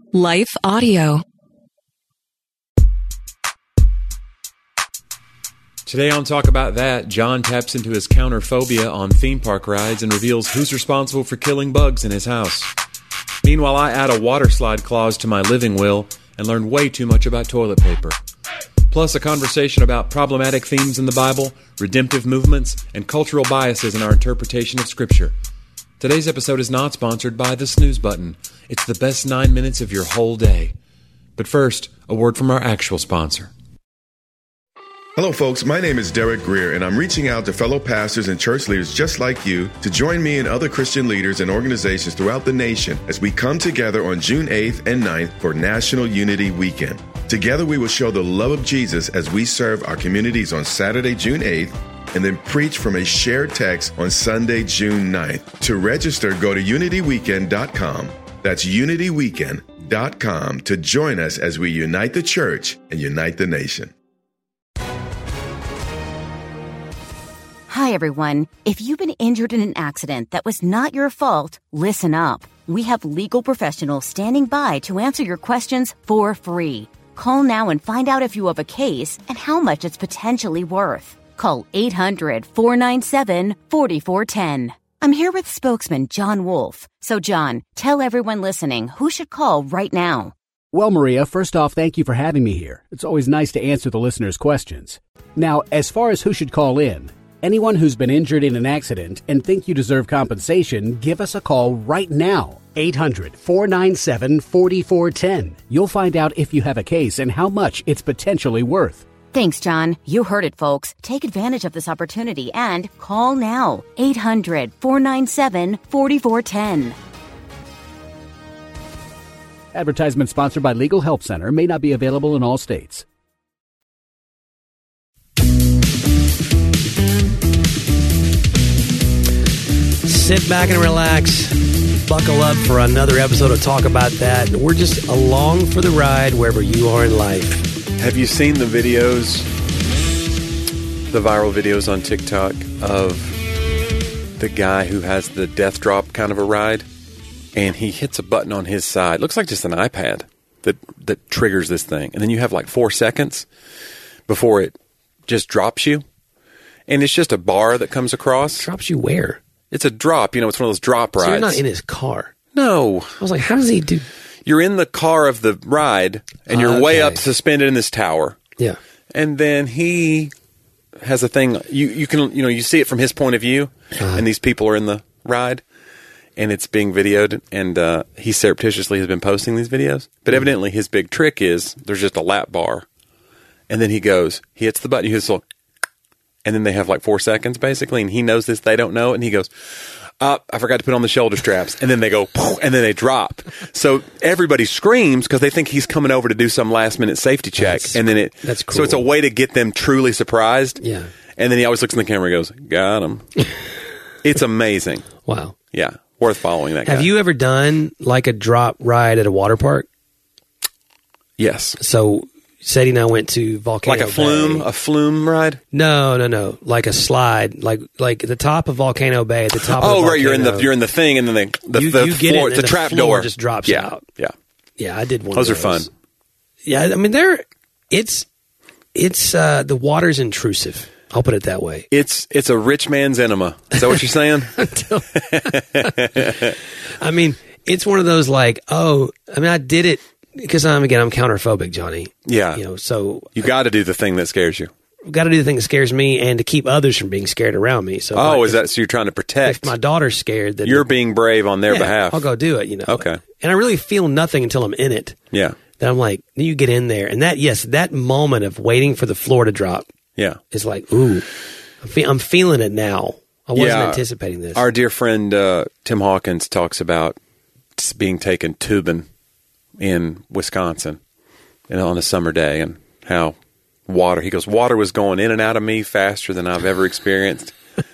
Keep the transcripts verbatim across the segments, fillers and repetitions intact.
Life Audio. Today on Talk About That, John taps into his counterphobia on theme park rides and reveals who's responsible for killing bugs in his house. Meanwhile, I add a water slide clause to my living will and learn way too much about toilet paper. Plus a conversation about problematic themes in the Bible, redemptive movements, and cultural biases in our interpretation of Scripture. Today's episode is not sponsored by the snooze button. It's the best nine minutes of your whole day. But first, a word from our actual sponsor. Hello, folks. My name is Derek Greer, and I'm reaching out to fellow pastors and church leaders just like you to join me and other Christian leaders and organizations throughout the nation as we come together on June eighth and ninth for National Unity Weekend. Together, we will show the love of Jesus as we serve our communities on Saturday, June eighth, and then preach from a shared text on Sunday, June ninth. To register, go to unity weekend dot com. That's unity weekend dot com to join us as we unite the church and unite the nation. Hi, everyone. If you've been injured in an accident that was not your fault, listen up. We have legal professionals standing by to answer your questions for free. Call now and find out if you have a case and how much it's potentially worth. Call eight hundred, four nine seven, four four one zero. I'm here with spokesman John Wolf. So, John, tell everyone listening who should call right now. Well, Maria, first off, thank you for having me here. It's always nice to answer the listeners' questions. Now, as far as who should call in, anyone who's been injured in an accident and think you deserve compensation, give us a call right now. eight hundred, four nine seven, four four one zero. You'll find out if you have a case and how much it's potentially worth. Thanks, John. You heard it, folks. Take advantage of this opportunity and call now. eight hundred, four nine seven, four four one zero. Advertisement sponsored by Legal Help Center. May not be available in all states. Sit back and relax. Buckle up for another episode of Talk About That. We're just along for the ride wherever you are in life. Have you seen the videos, the viral videos on TikTok of the guy who has the death drop kind of a ride, and he hits a button on his side? Looks like just an iPad that that triggers this thing, and then you have like four seconds before it just drops you, and it's just a bar that comes across. Drops you where? It's a drop. You know, it's one of those drop rides. So you're not in his car? No. I was like, how does he do... You're in the car of the ride, and you're okay. way up suspended in this tower. Yeah. And then he has a thing, you, you can, you know, you see it from his point of view, uh-huh. and these people are in the ride, and it's being videoed, and uh, he surreptitiously has been posting these videos. But mm-hmm. evidently his big trick is there's just a lap bar, and then he goes, he hits the button, he hits a little, and then they have like four seconds basically, and he knows this, they don't know it, and he goes, Uh, I forgot to put on the shoulder straps. And then they go, and then they drop. So everybody screams because they think he's coming over to do some last minute safety check. That's, and then it, that's cool. So it's a way to get them truly surprised. Yeah. And then he always looks in the camera and goes, got him. It's amazing. Wow. Yeah. Worth following that guy. Have you ever done like a drop ride at a water park? Yes. So Sadie and I went to Volcano Like a flume, Bay. a flume ride? No, no, no. Like a slide, like like at the top of Volcano Bay. At the top. Oh, of the right. You're in the volcano. you're in the thing, and then they, the you, the you get floor, it, the and trap the floor door just drops yeah, out. Yeah, yeah. I did one. Those of are those. fun. Yeah, I mean they're it's it's uh, the water's intrusive. I'll put it that way. It's it's a rich man's enema. Is that what you're saying? I mean, it's one of those like, oh, I mean, I did it. Because I'm again, I'm counterphobic, Johnny. Yeah, you know, so you got to do the thing that scares you. Got to do the thing that scares me, and to keep others from being scared around me. So, oh, like, is that so? You're trying to protect? If my daughter's scared, then you're being brave on their yeah, behalf. I'll go do it. You know. Okay. And I really feel nothing until I'm in it. Yeah. Then I'm like, then you get in there, and that yes, that moment of waiting for the floor to drop. Yeah. Is like, ooh, I'm, fe- I'm feeling it now. I wasn't yeah. anticipating this. Our dear friend uh, Tim Hawkins talks about being taken tubing in Wisconsin. And on a summer day, and how water, he goes, water was going in and out of me faster than I've ever experienced.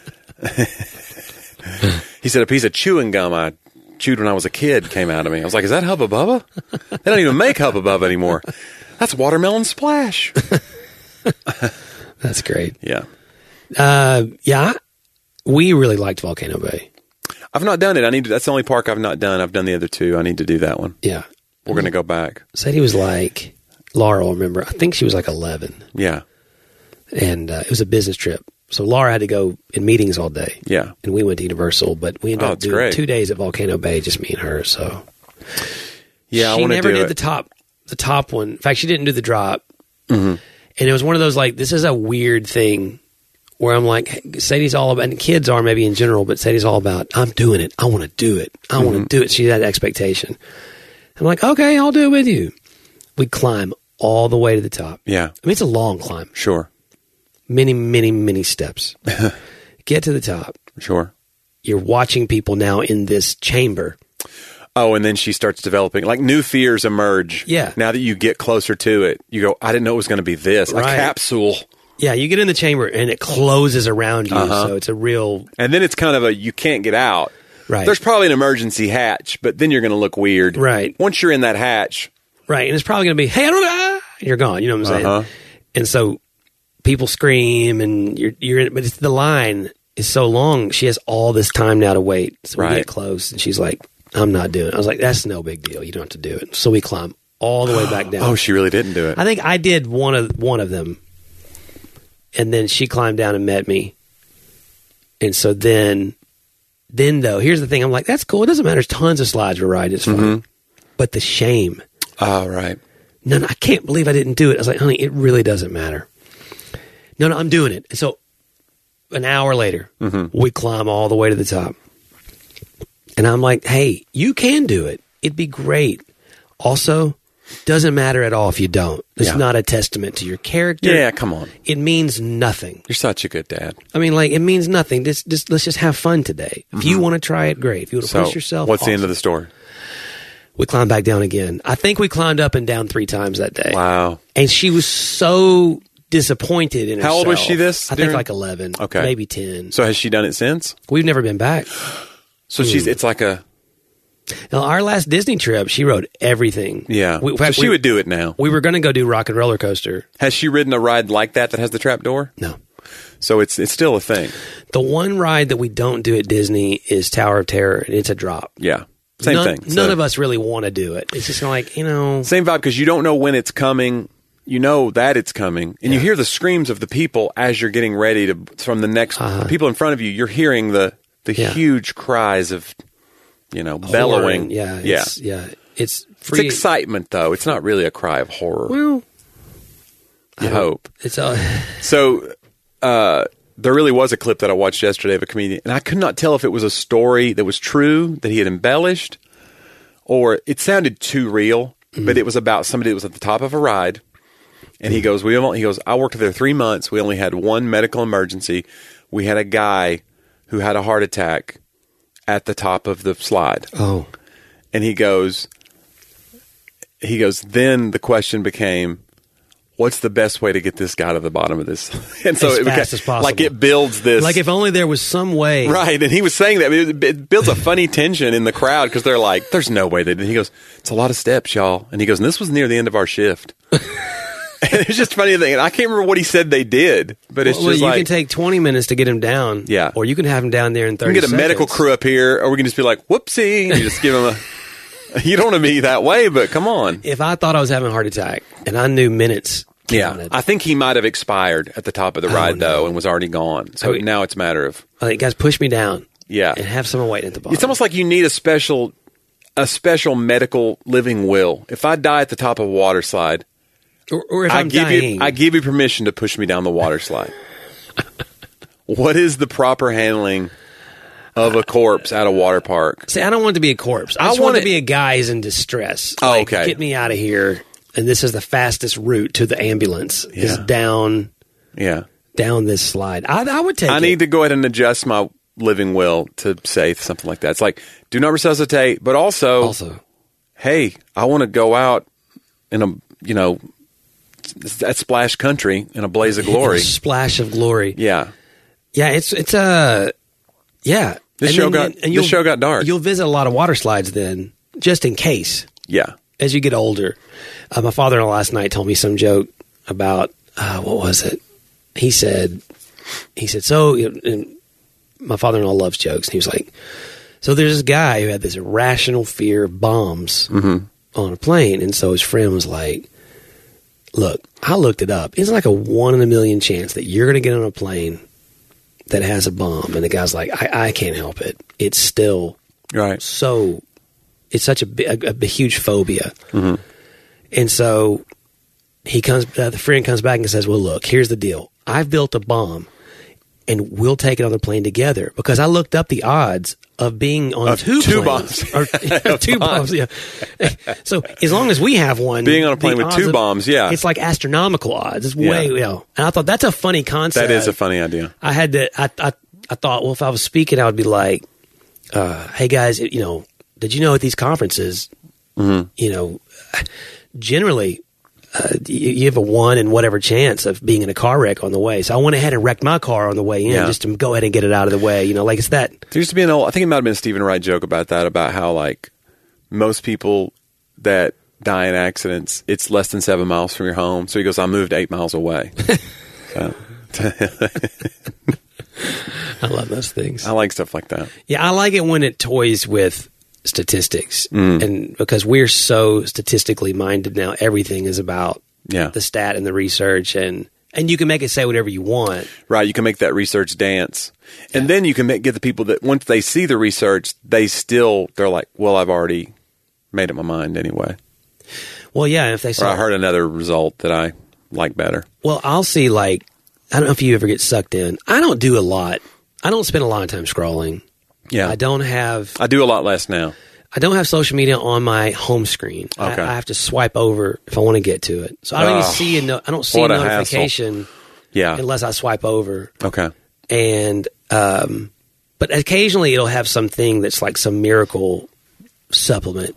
He said a piece of chewing gum I chewed when I was a kid came out of me. I was like, is that Hubba Bubba? They don't even make Hubba Bubba anymore. That's Watermelon Splash. That's great. Yeah. Uh, yeah, we really liked Volcano Bay. I've not done it. I need to, that's the only park I've not done. I've done the other two. I need to do that one. Yeah. we're going to go back. Sadie was like, Laura will remember, I think she was like eleven. Yeah. And uh, it was a business trip. So Laura had to go in meetings all day. Yeah. And we went to Universal, but we ended Oh, up it's doing great. two days at Volcano Bay, just me and her. So Yeah, I she want to never do did it. the top, the top one. In fact, she didn't do the drop. Mhm. And it was one of those like, this is a weird thing where I'm like, hey, Sadie's all about, and kids are maybe in general, but Sadie's all about, I'm doing it. I want to do it. I Mm-hmm. want to do it. She had that expectation. I'm like, okay, I'll do it with you. We climb all the way to the top. Yeah. I mean, it's a long climb. Sure. Many, many, many steps. Get to the top. Sure. You're watching people now in this chamber. Oh, and then she starts developing, like new fears emerge. Yeah. Now that you get closer to it, you go, I didn't know it was going to be this. Right. A capsule. Yeah, you get in the chamber and it closes around you. Uh-huh. So it's a real, And then it's kind of a, you can't get out. right. There's probably an emergency hatch, but then you're going to look weird. Right. Once you're in that hatch. Right. And it's probably going to be, hey, I don't know. Ah, you're gone. You know what I'm saying? Uh-huh. And so people scream and you're, you're in, but it's, the line is so long. She has all this time now to wait. So we Right. get close and she's like, I'm not doing it. I was like, that's no big deal. You don't have to do it. So we climb all the way back down. Oh, she really didn't do it. I think I did one of one of them, and then she climbed down and met me. And so then, then though, here's the thing: I'm like, that's cool. It doesn't matter. There's tons of slides we're riding. It's fun. Mm-hmm. But the shame. Oh, right. No, no, I can't believe I didn't do it. I was like, honey, it really doesn't matter. No, no, I'm doing it. And so, an hour later, Mm-hmm. we climb all the way to the top, and I'm like, hey, you can do it. It'd be great. Also, doesn't matter at all if you don't. It's Yeah. not a testament to your character. Yeah, come on. It means nothing. You're such a good dad. I mean, like, it means nothing. Just, just let's just have fun today. If you want to try it, great. If you want to So, push yourself, what's the end awesome. of the story? We climbed back down again. I think we climbed up and down three times that day. Wow. And she was so disappointed in herself. How old was she this I think during- like eleven. Okay. Maybe ten. So has she done it since? We've never been back. So she's, it's like a, Now, our last Disney trip, she rode everything. yeah. We, in so fact, she we, would do it now. we were going to go do Rock and Roller Coaster. Has she ridden a ride like that that has the trap door? No. So it's it's still a thing. The one ride that we don't do at Disney is Tower of Terror, and it's a drop. Yeah. Same none, thing. None So- of us really want to do it. It's just like, you know. Same vibe because you don't know when it's coming. You know that it's coming, and you hear the screams of the people as you're getting ready to from the next the people in front of you. You're hearing the the Uh-huh. Yeah. huge cries of, you know, bellowing. Horror. Yeah. yeah. It's, yeah. It's It's free. excitement though. It's not really a cry of horror. Well, you hope. it's uh, So uh, there really was a clip that I watched yesterday of a comedian, and I could not tell if it was a story that was true that he had embellished, or it sounded too real. Mm-hmm. But it was about somebody that was at the top of a ride, and he goes, "We only," he goes, "I worked there three months. We only had one medical emergency. We had a guy who had a heart attack at the top of the slide." oh, And he goes, he goes, then the question became, what's the best way to get this guy to the bottom of this? And so As it fast beca- as possible. like it builds this. like if only there was some way. Right. And he was saying that it, it builds a funny tension in the crowd because they're like, there's no way they did. He goes, it's a lot of steps, y'all. And he goes, and this was near the end of our shift. And it's just funny thing. And I can't remember what he said they did, but it's Well, just you like, can take twenty minutes to get him down. Yeah. Or you can have him down there in we thirty can get a seconds. medical crew up here, or we can just be like, whoopsie. And you just give him a, you don't want to be that way, but come on. If I thought I was having a heart attack and I knew minutes Yeah, counted, I think he might have expired at the top of the ride, no. though, and was already gone. So Oh, now it's a matter of, I think, guys, push me down. yeah. And have someone waiting at the bottom. It's almost like you need a special, a special medical living will. If I die at the top of a water slide, or, or if I I'm give dying. you, I give you permission to push me down the water slide. What is the proper handling of a corpse at a water park? See, I don't want it to be a corpse. I, I just want want it it- to be a guy who's in distress. Oh, Like, okay. Get me out of here. And this is the fastest route to the ambulance. Is Yeah. down Yeah, down this slide. I, I would take I it. need to go ahead and adjust my living will to say something like that. It's like, do not resuscitate, but also, also. hey, I want to go out in a, you know, that splash country in a blaze of glory. A splash of glory. Yeah. Yeah, it's it's a uh, yeah. This And show then- got- and this you'll- show got dark. You'll visit a lot of water slides then, just in case. Yeah. As you get older, uh, my father-in-law last night told me some joke about uh, what was it? He said, he said, so you know, and my father-in-law loves jokes. And he was like, so there's this guy who had this irrational fear of bombs, Mm-hmm. on a plane. And so his friend was like, look, I looked it up. It's like a one in a million chance that you're going to get on a plane that has a bomb. And the guy's like, I, I can't help it. It's still Right. so, it's such a, a, a huge phobia. Mm-hmm. And so he comes, uh, the friend comes back and says, well, look, here's the deal. I've built a bomb and we'll take it on the plane together, because I looked up the odds of being on Of two, two planes. bombs. Or, two bombs, yeah. So as long as we have one. Being on a plane the with odds two of- bombs, yeah. It's like astronomical odds. It's Yeah. way, you know. And I thought that's a funny concept. That is a funny idea. I had to, I, I, I thought, well, if I was speaking, I would be like, uh, hey guys, you know, did you know at these conferences, Mm-hmm. you know, generally, uh, you, you have a one in whatever chance of being in a car wreck on the way. So I went ahead and wrecked my car on the way in, Yeah. just to go ahead and get it out of the way. You know, like it's that. There used to be an old, I think it might have been a Stephen Wright joke about that, about how, like, most people that die in accidents, it's less than seven miles from your home. So he goes, I moved eight miles away. So, I love those things. I like stuff like that. Yeah, I like it when it toys with statistics, Mm. and because we're so statistically minded now, everything is about Yeah. the stat and the research, and and you can make it say whatever you want. Right. You can make that research dance. And then you can make, get the people that once they see the research, they still, they're like, well, I've already made up my mind anyway. Well, yeah, if they Or saw, I heard another result that I like better. well, I'll see. Like, I don't know if you ever get sucked in. I don't do a lot. I don't spend a lot of time scrolling. Yeah. I don't have. I do a lot less now. I don't have social media on my home screen. Okay. I, I have to swipe over if I want to get to it. So I don't Oh, even see a no, I don't see a what a notification Yeah. unless I swipe over. Okay. And um, but occasionally it'll have something that's like some miracle supplement,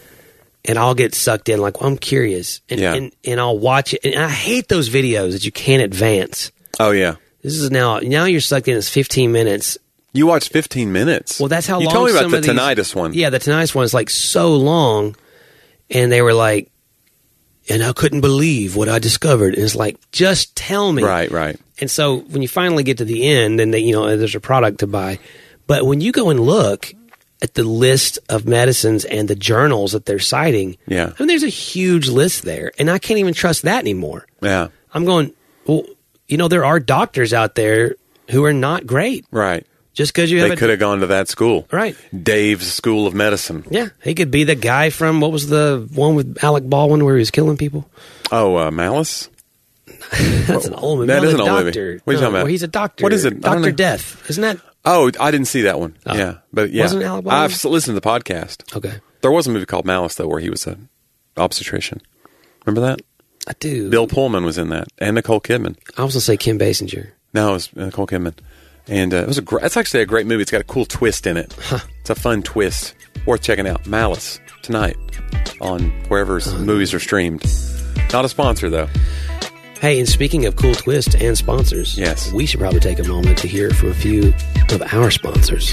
and I'll get sucked in. Like, well, I'm curious, and, Yeah. and and I'll watch it. And I hate those videos that you can't advance. Oh, yeah. This is now now you're sucked in. It's fifteen minutes. You watched fifteen minutes. Well, that's how you long told me about some the of these- tinnitus one. Yeah, the tinnitus one is like so long, and they were like, and I couldn't believe what I discovered. And it's like, just tell me. Right, right. And so when you finally get to the end, then they, you know, there's a product to buy. But when you go and look at the list of medicines and the journals that they're citing, Yeah. I mean, there's a huge list there, and I can't even trust that anymore. Yeah. I'm going, well, you know, there are doctors out there who are not great. Right. Just because you have They a could have gone to that school. right. Dave's School of Medicine. Yeah, he could be the guy from what was the one with Alec Baldwin where he was killing people? Oh, uh, Malice? That's an old movie. That No, is the an old doctor. movie. What are you No, talking about? where he's a doctor. What is it? I don't Doctor know. Death. Isn't that Oh, I didn't see that one. Oh. Yeah. But yeah. Wasn't Alec Baldwin? I've s- listened to the podcast. okay? There was a movie called Malice, though, where he was an obstetrician. Remember that? I do. Bill Pullman was in that, and Nicole Kidman. I was gonna say Kim Basinger. No, it was Nicole Kidman. And uh, it was a great, it's actually a great movie. It's got a cool twist in it. It's a fun twist. Worth checking out. Malice, tonight on wherever Uh-huh. movies are streamed. Not a sponsor, though. Hey, and speaking of cool twists and sponsors, Yes. we should probably take a moment to hear from a few of our sponsors.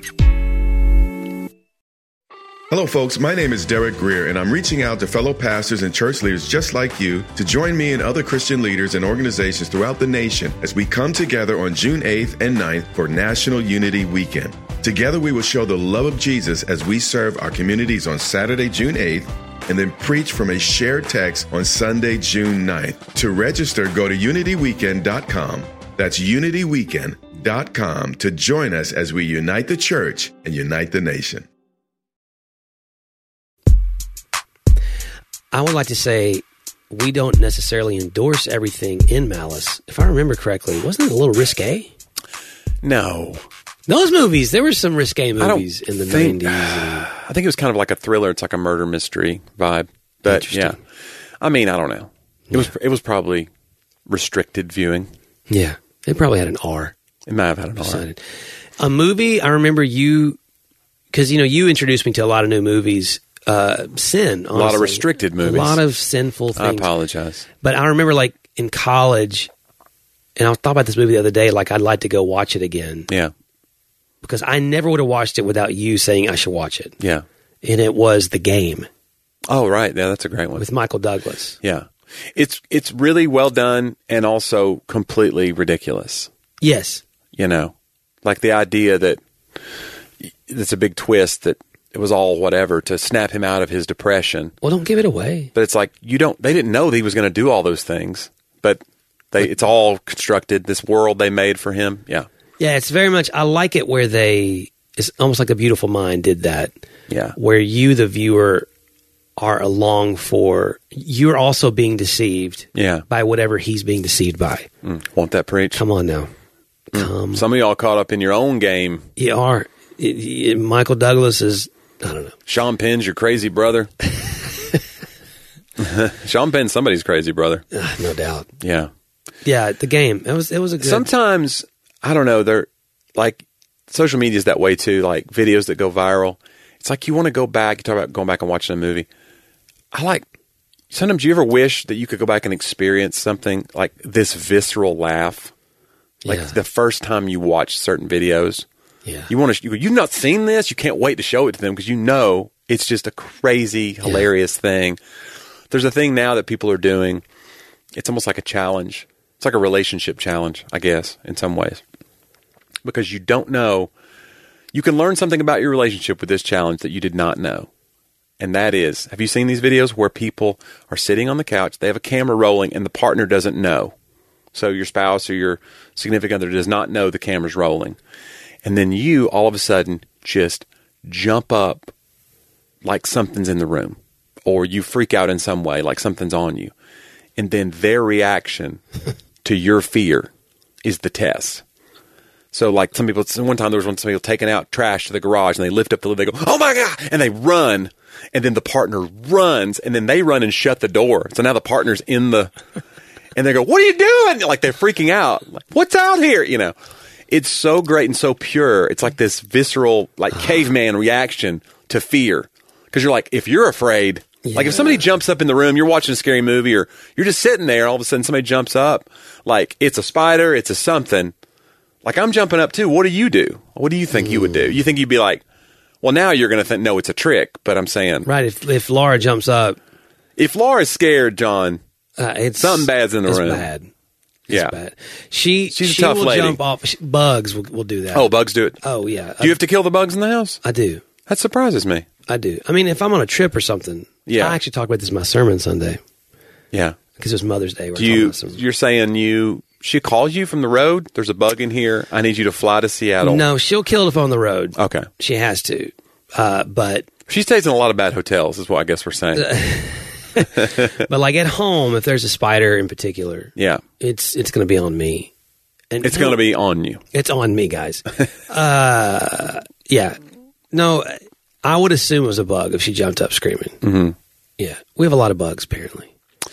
Hello, folks. My name is Derek Greer, and I'm reaching out to fellow pastors and church leaders just like you to join me and other Christian leaders and organizations throughout the nation as we come together on June eighth and ninth for National Unity Weekend. Together, we will show the love of Jesus as we serve our communities on Saturday, June eighth, and then preach from a shared text on Sunday, June ninth. To register, go to unity weekend dot com. That's unity weekend dot com to join us as we unite the church and unite the nation. I would like to say we don't necessarily endorse everything in Malice. If I remember correctly, wasn't it a little risque? No. Those movies, there were some risque don't movies in the think- nineties. And, I think it was kind of like a thriller. It's like a murder mystery vibe. But yeah. Interesting. I mean, I don't know. It was it was probably restricted viewing. yeah, they probably had an R. It might have had an R. Decided. A movie, I remember you, because, you know, you introduced me to a lot of new movies. Uh, sin, honestly. A lot of restricted movies. A lot of sinful I things. apologize. But I remember, like, in college, and I thought about this movie the other day, like, I'd like to go watch it again. Yeah. Because I never would have watched it without you saying I should watch it. Yeah. And it was The Game Oh, right. Yeah, that's a great one. with Michael Douglas. Yeah. It's it's really well done and also completely ridiculous. Yes. You know, like the idea that it's a big twist that it was all whatever to snap him out of his depression. Well, don't give it away. But it's like, you don't, they didn't know that he was going to do all those things, but they, it's all constructed, this world they made for him. Yeah. Yeah, it's very much, I like it where they, it's almost like A Beautiful Mind did that. Yeah. Where you, the viewer, are along for, you're also being deceived yeah. by whatever he's being deceived by. Mm, want that preach? Come on now. Come. Some of y'all caught up in your own game. You are. It, it, Michael Douglas is, I don't know. Sean Penn's your crazy brother. Sean Penn's somebody's crazy brother. Uh, no doubt. Yeah. Yeah, the game. It was, it was a good. Sometimes, I don't know, they're like, social media is that way too, like videos that go viral. It's like you want to go back, you talk about going back and watching a movie. I like, sometimes do you ever wish that you could go back and experience something like this visceral laugh? Like Yeah. the first time you watch certain videos. Yeah. You want to, you, you've not seen this, you can't wait to show it to them because you know it's just a crazy, hilarious thing. There's a thing now that people are doing. It's almost like a challenge. It's like a relationship challenge, I guess, in some ways. Because you don't know. You can learn something about your relationship with this challenge that you did not know. And that is, have you seen these videos where people are sitting on the couch, they have a camera rolling, and the partner doesn't know? So your spouse or your significant other does not know the camera's rolling. And then you, all of a sudden, just jump up like something's in the room. Or you freak out in some way, like something's on you. And then their reaction to your fear is the test. So like some people, one time there was one some people taking out trash to the garage and they lift up the lid, they go, oh my God, and they run. And then the partner runs and then they run and shut the door. So now the partner's in the, and they go, what are you doing? Like they're freaking out. Like, what's out here? You know, it's so great and so pure. It's like this visceral, like caveman reaction to fear. Cause you're like, if you're afraid, yeah. Like if somebody jumps up in the room, you're watching a scary movie or you're just sitting there, all of a sudden somebody jumps up, like it's a spider, it's a something. Like I'm jumping up too. What do you do? What do you think mm. you would do? You think you'd be like, well, now you're going to think, no, it's a trick. But I'm saying, right? If if Laura jumps up, if Laura's scared, John, uh, it's something bad's in the it's room. Bad. It's yeah, bad. She she's she a tough will lady. Jump off. She, bugs will, will do that. Oh, bugs do it. Oh yeah. Do you have to kill the bugs in the house? I do. That surprises me. I do. I mean, if I'm on a trip or something. Yeah. I actually talked about this in my sermon Sunday. Yeah. Because it was Mother's Day. We're do you? about some... You're saying you. She calls you from the road. There's a bug in here. I need you to fly to Seattle. No, she'll kill if on the road. Okay. She has to. Uh, but she stays in a lot of bad hotels. Is what I guess we're saying. But like at home, if there's a spider in particular, yeah, it's it's going to be on me. And it's going to be on you. It's on me, guys. uh, yeah. No, I would assume it was a bug if she jumped up screaming. Mm-hmm. Yeah, we have a lot of bugs apparently.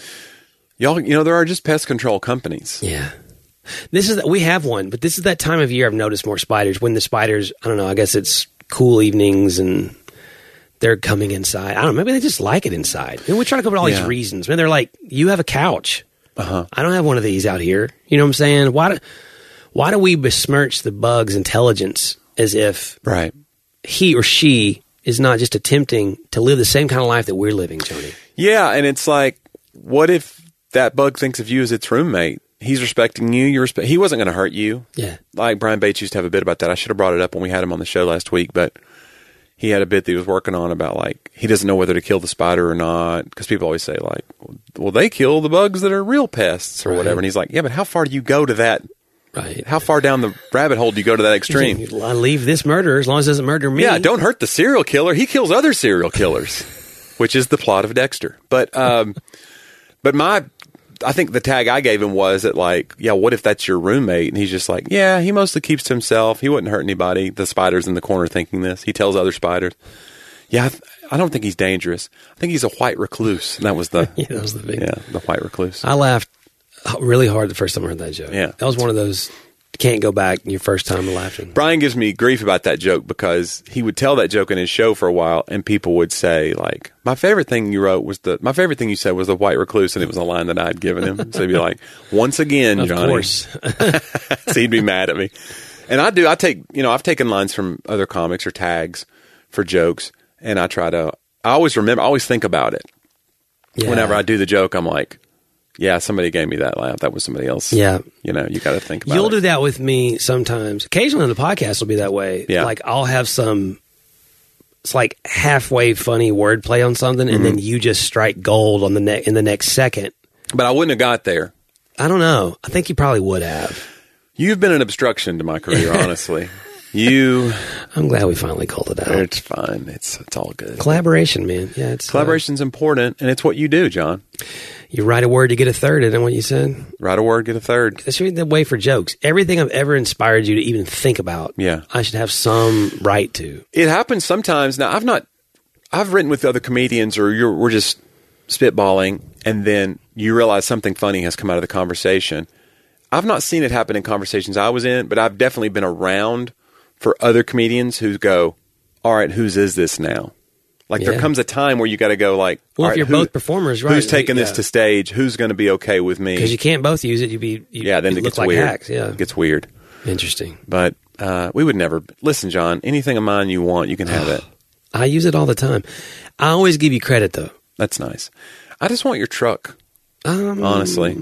Y'all, you know, there are just pest control companies. Yeah. This is we have one, but this is that time of year I've noticed more spiders. When the spiders, I don't know, I guess it's cool evenings and they're coming inside. I don't know, maybe they just like it inside. You know, we try to come up with all yeah. these reasons. Man, they're like, you have a couch. Uh-huh. I don't have one of these out here. You know what I'm saying? Why do, why do we besmirch the bug's intelligence as if right. he or she is not just attempting to live the same kind of life that we're living, Tony? Yeah, and it's like, what if that bug thinks of you as its roommate? He's respecting you. You respect. He wasn't going to hurt you. Yeah. Like Brian Bates used to have a bit about that. I should have brought it up when we had him on the show last week, but he had a bit that he was working on about like he doesn't know whether to kill the spider or not because people always say like, well, they kill the bugs that are real pests or right. whatever. And he's like, yeah, but how far do you go to that? Right. How far down the rabbit hole do you go to that extreme? I leave this murderer as long as it doesn't murder me. Yeah, don't hurt the serial killer. He kills other serial killers, which is the plot of Dexter. But um, but my. I think the tag I gave him was that like, yeah, what if that's your roommate? And he's just like, yeah, he mostly keeps to himself. He wouldn't hurt anybody. The spider's in the corner thinking this. He tells other spiders. Yeah, I, th- I don't think he's dangerous. I think he's a white recluse. And that was the, yeah, that was the big, yeah, the white recluse. I laughed really hard the first time I heard that joke. Yeah. That was one of those, can't go back your first time laughing. Brian gives me grief about that joke because he would tell that joke in his show for a while and people would say like, my favorite thing you wrote was the, my favorite thing you said was the white recluse and it was a line that I'd given him. So he'd be like, once again, of Johnny. Of course. So he'd be mad at me. And I do, I take, you know, I've taken lines from other comics or tags for jokes and I try to, I always remember, I always think about it. Yeah. Whenever I do the joke, I'm like, yeah, somebody gave me that laugh. That was somebody else. Yeah. You know, you got to think about You'll it. do that with me sometimes. Occasionally on the podcast will be that way. Yeah. Like I'll have some it's like halfway funny wordplay on something, and mm-hmm. then you just strike gold on the ne- in the next second. But I wouldn't have got there. I don't know. I think you probably would have. You've been an obstruction to my career, honestly. You. I'm glad we finally called it out. It's fine. It's it's all good. Collaboration, man. Yeah, it's collaboration's uh, important, and it's what you do, John. You write a word, you get a third. Isn't that what you said? Write a word, get a third. That's the way for jokes. Everything I've ever inspired you to even think about, yeah, I should have some right to. It happens sometimes. Now, I've not. I've written with other comedians, or you're, we're just spitballing, and then you realize something funny has come out of the conversation. I've not seen it happen in conversations I was in, but I've definitely been around for other comedians who go, all right, whose is this now? Like, yeah. there comes a time where you got to go like, well, if right, you're who, both performers, right? Who's taking yeah. this to stage? Who's going to be okay with me? Because you can't both use it. You'd be, you, yeah, then it look gets like weird. hacks, yeah. It gets weird. Interesting. But uh, we would never, listen, John, anything of mine you want, you can have it. I use it all the time. I always give you credit, though. That's nice. I just want your truck. Um, Honestly,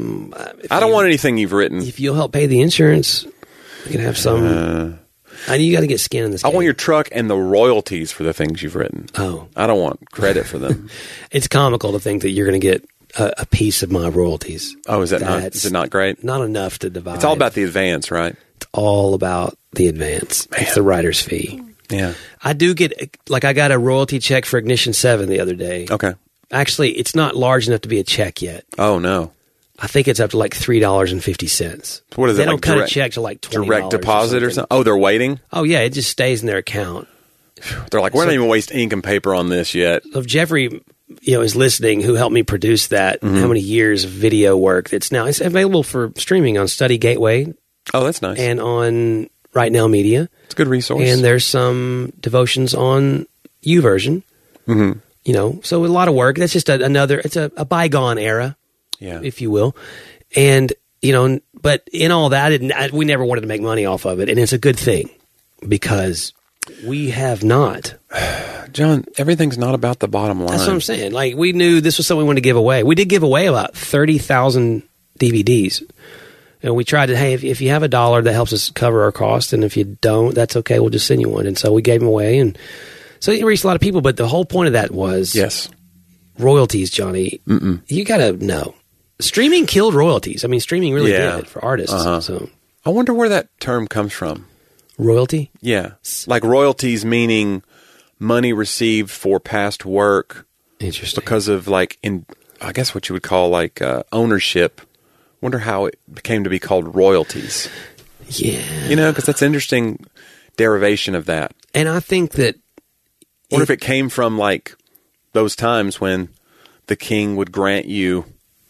I don't you, want anything you've written. If you'll help pay the insurance, you can have some. Uh, I know you got to get skin in this. I game. want your truck and the royalties for the things you've written. Oh, I don't want credit for them. It's comical to think that you're going to get a, a piece of my royalties. Oh, is that That's not? Is it not great? Not enough to divide. It's all about the advance, right? It's all about the advance. Man. It's the writer's fee. Yeah, I do get like I got a royalty check for Ignition seven the other day. Okay. Actually, it's not large enough to be a check yet. Oh, no. I think it's up to like three dollars and fifty cents. What is they it? They don't like cut direct, a check to like twenty dollars. Direct deposit or something? or something? Oh, they're waiting? Oh, yeah. It just stays in their account. They're like, we're so, not even waste ink and paper on this yet. If Jeffrey you know, is listening, who helped me produce that, mm-hmm. how many years of video work that's now it's available for streaming on Study Gateway. Oh, that's nice. And on Right Now Media. It's a good resource. And there's some devotions on YouVersion. Mm-hmm. You know, so a lot of work. That's just a, another, it's a, a bygone era, yeah, if you will. And, you know, but in all that, it, I, we never wanted to make money off of it. And it's a good thing because we have not. John, everything's not about the bottom line. That's what I'm saying. Like, we knew this was something we wanted to give away. We did give away about thirty thousand D V Ds. And we tried to, hey, if, if you have a dollar, that helps us cover our cost. And if you don't, that's okay. We'll just send you one. And so we gave them away. And so it reached a lot of people. But the whole point of that was yes, royalties, Johnny. Mm-mm. You got to know. Streaming killed royalties. I mean, streaming really yeah. did for artists. Uh-huh. So I wonder where that term comes from. Royalty? Yeah. Like royalties meaning money received for past work. Interesting. Because of like, in I guess what you would call like uh, ownership. Wonder how it became to be called royalties. Yeah. You know, because that's an interesting derivation of that. And I think that... I wonder if it came from like those times when the king would grant you...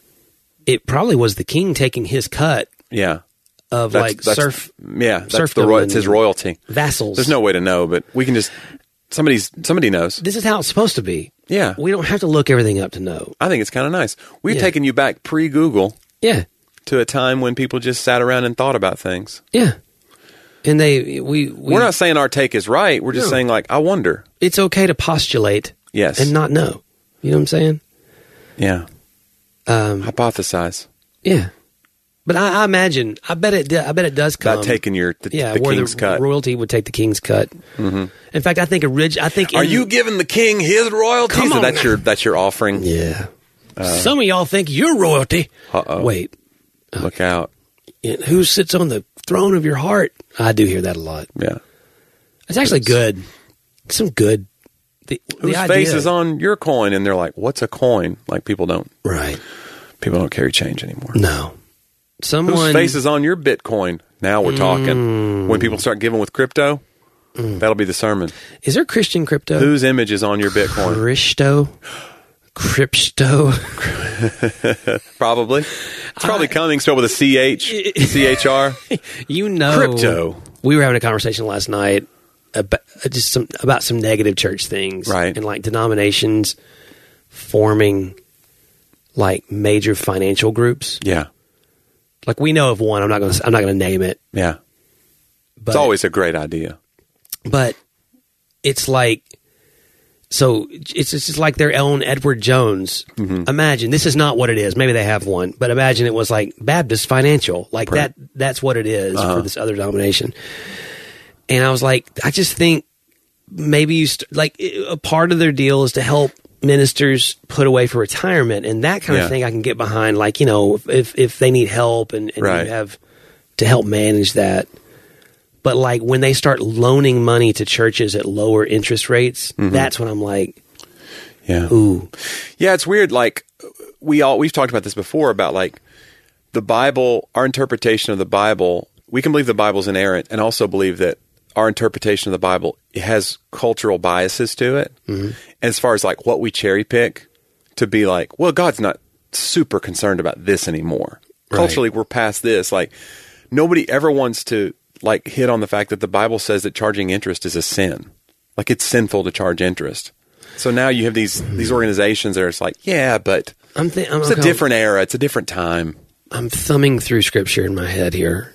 It probably was the king taking his cut. Yeah. Of that's, like that's, surf... Yeah, that's the roy- it's his royalty. Vassals. There's no way to know, but we can just... Somebody's Somebody knows. This is how it's supposed to be. Yeah. We don't have to look everything up to know. I think it's kind of nice. We've yeah. taken you back pre-Google. Yeah. To a time when people just sat around and thought about things. Yeah. And they... we, we We're not saying our take is right. We're just no. saying like, I wonder. It's okay to postulate. Yes. And not know. You know what I'm saying? Yeah. Um, Hypothesize. Yeah. But I, I imagine, I bet it. I bet it does come. About taking your the, yeah, the where king's the cut. Royalty would take the king's cut. Mm-hmm. In fact, I think orig- I think. Are in, you giving the king his royalties? Come on. That's your that's your offering. Yeah. Uh, Some of y'all think you're royalty. Uh-oh. Wait. Look out. Who sits on the throne of your heart? I do hear that a lot. Yeah. It's actually it's, good. Some good. The, whose the face idea, is on your coin? And they're like, "What's a coin?" Like people don't. Right. People don't carry change anymore. No. Someone whose face is on your Bitcoin? Now we're talking. Mm. When people start giving with crypto, mm. that'll be the sermon. Is there Christian crypto? Whose image is on your Bitcoin? Christo. Crypto. Probably. It's probably I, coming spelled with a C H. C H R. You know. Crypto. We were having a conversation last night about just some about some negative church things. Right. And like denominations forming like major financial groups. Yeah. Like we know of one. I'm not going to I'm not going to name it. Yeah. But, it's always a great idea. But it's like So it's it's just like their own Edward Jones. Mm-hmm. Imagine, this is not what it is. Maybe they have one, but imagine it was like Baptist Financial. Like right. that. That's what it is uh-huh. for this other denomination. And I was like, I just think maybe you st- like a part of their deal is to help ministers put away for retirement and that kind Yeah. of thing. I can get behind, like, you know, if if they need help and, and Right. you have to help manage that. But like when they start loaning money to churches at lower interest rates, Mm-hmm. that's when I'm like, Yeah. ooh, Yeah, it's weird. Like we all we've talked about this before about like the Bible, our interpretation of the Bible. We can believe the Bible's inerrant, and also believe that our interpretation of the Bible it has cultural biases to it. Mm-hmm. As far as like what we cherry pick to be like, well, God's not super concerned about this anymore. Right. Culturally, we're past this. Like nobody ever wants to like hit on the fact that the Bible says that charging interest is a sin. Like it's sinful to charge interest. So now you have these these organizations that are just like, yeah, but I'm, th- I'm it's a okay. different era. It's a different time. I'm thumbing through scripture in my head here.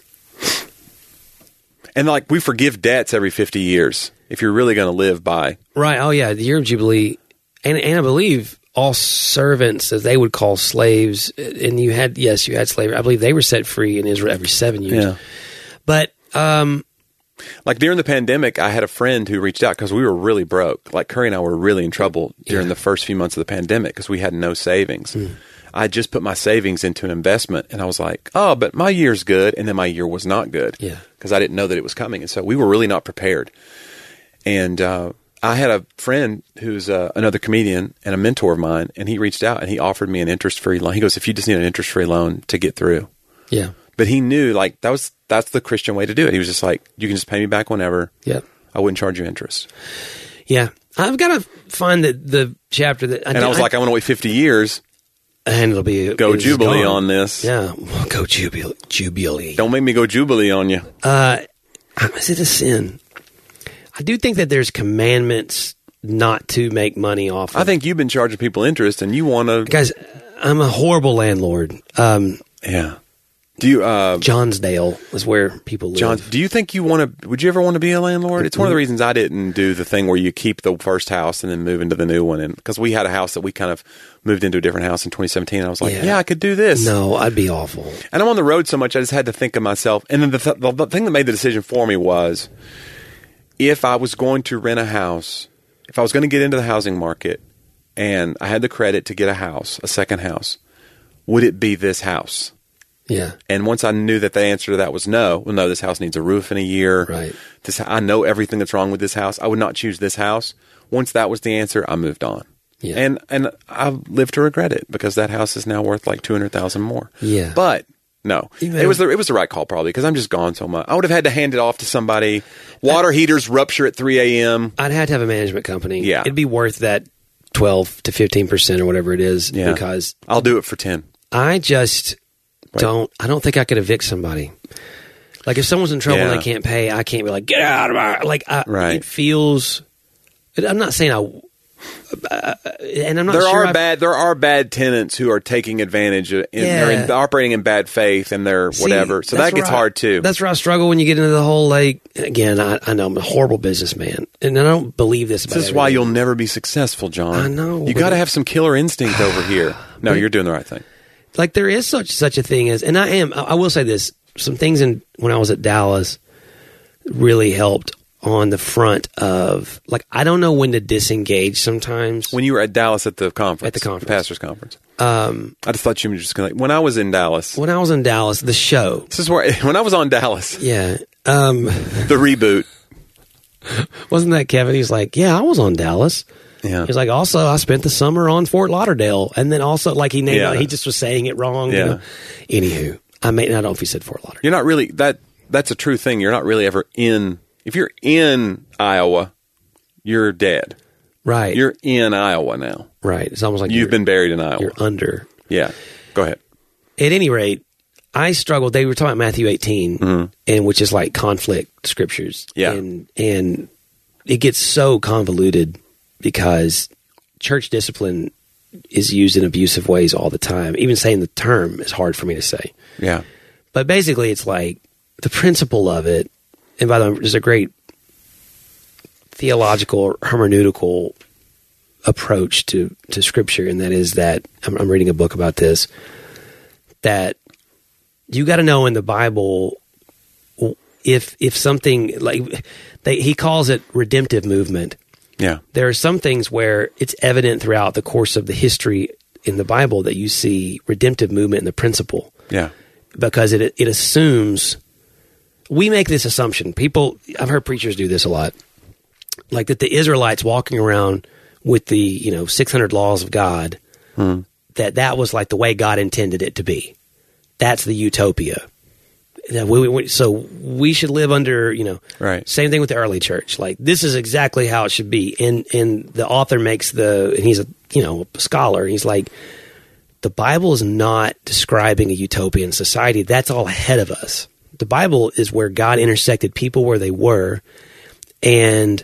And like we forgive debts every fifty years if you're really going to live by. Right. Oh, yeah. The year of Jubilee. And, and I believe all servants, as they would call slaves, and you had, yes, you had slavery. I believe they were set free in Israel every seven years. Yeah. But, um, Like during the pandemic, I had a friend who reached out because we were really broke. Like Curry and I were really in trouble during Yeah. the first few months of the pandemic because we had no savings. I just put my savings into an investment and I was like, oh, but my year's good. And then my year was not good Yeah. because I didn't know that it was coming. And so we were really not prepared. And uh, I had a friend who's uh, another comedian and a mentor of mine, and he reached out and he offered me an interest-free loan. He goes, if you just need an interest-free loan to get through. yeah. But he knew like that was that's the Christian way to do it. He was just like, you can just pay me back whenever. Yeah. I wouldn't charge you interest. Yeah. I've got to find the, the chapter that. And I was like, I want to wait fifty years. and it'll be. Go it's Jubilee gone. on this. Yeah. Well, go Jubilee. Jubilee. Don't make me go Jubilee on you. Uh, is it a sin? I do think that there's commandments not to make money off of. I think you've been charging people interest and you want to. Guys, I'm a horrible landlord. Um, Yeah. Do you, uh, Johnsdale is where people live. John, do you think you want to, would you ever want to be a landlord? It's one of the reasons I didn't do the thing where you keep the first house and then move into the new one. And because we had a house that we kind of moved into a different house in twenty seventeen. And I was like, Yeah. yeah, I could do this. No, I'd be awful. And I'm on the road so much, I just had to think of myself. And then the, th- the, the thing that made the decision for me was if I was going to rent a house, if I was going to get into the housing market and I had the credit to get a house, a second house, would it be this house? Yeah. And once I knew that the answer to that was no, well, no, this house needs a roof in a year. Right. This, I know everything that's wrong with this house. I would not choose this house. Once that was the answer, I moved on. Yeah. And and I live to regret it because that house is now worth like two hundred thousand more. Yeah. But no, Even- it was the it was the right call probably because I'm just gone so much. I would have had to hand it off to somebody. Water heaters rupture at three a.m. I'd have to have a management company. Yeah. It'd be worth that twelve to fifteen percent or whatever it is Yeah. because I'll do it for ten. I just don't, I don't think I could evict somebody. Like if someone's in trouble Yeah. and they can't pay, I can't be like, get out of my, like, I, Right. it feels, I'm not saying I, uh, and I'm not There sure are I- bad there are bad tenants who are taking advantage of, and Yeah. they're in, operating in bad faith and they're See, whatever. So that's that gets where I- hard too. That's where I struggle when you get into the whole, like, again, I, I know I'm a horrible businessman and I don't believe this about This is why everything. you'll never be successful, John. I know, You but- got to have some killer instinct over here. No, you're doing the right thing. Like there is such such a thing as, and I am. I, I will say this: some things in when I was at Dallas really helped on the front of like I don't know when to disengage sometimes. When you were at Dallas at the conference, At the conference. pastors conference, Um, I just thought you were just going to. When I was in Dallas, when I was in Dallas, the show, this is where when I was on Dallas, yeah, um, the reboot. wasn't that Kevin? He's like, yeah, I was on Dallas. Yeah, He's like, also, I spent the summer on Fort Lauderdale, and then also like he named, Yeah. he just was saying it wrong. you Yeah. know? Anywho, I mean, I don't know if he said Fort Lauderdale. you're not really that. That's a true thing. You're not really ever in. If you're in Iowa, you're dead. Right, You're in Iowa now. right. It's almost like You've you're, been buried in Iowa. you're under. Yeah. Go ahead. At any rate, I struggled. They were talking about Matthew eighteen, and which is like conflict scriptures. Yeah. and and it gets so convoluted because church discipline is used in abusive ways all the time. Even saying the term is hard for me to say. Yeah. But basically, it's like the principle of it. And by the way, there's a great theological or hermeneutical approach to, to scripture, and that is that I'm, I'm reading a book about this, that you got to know in the Bible, if if something like they, he calls it redemptive movement. Yeah. There are some things where it's evident throughout the course of the history in the Bible that you see redemptive movement in the principle. Yeah. Because it it assumes, we make this assumption. People, I've heard preachers do this a lot, like that the Israelites walking around with the, you know, six hundred laws of God, hmm. that that was like the way God intended it to be. That's the utopia. That we, we, so we should live under, you know, right. Same thing with the early church. Like, this is exactly how it should be. And and the author makes the, and he's a, you know, a scholar. He's like, the Bible is not describing a utopian society. That's all ahead of us. The Bible is where God intersected people where they were, and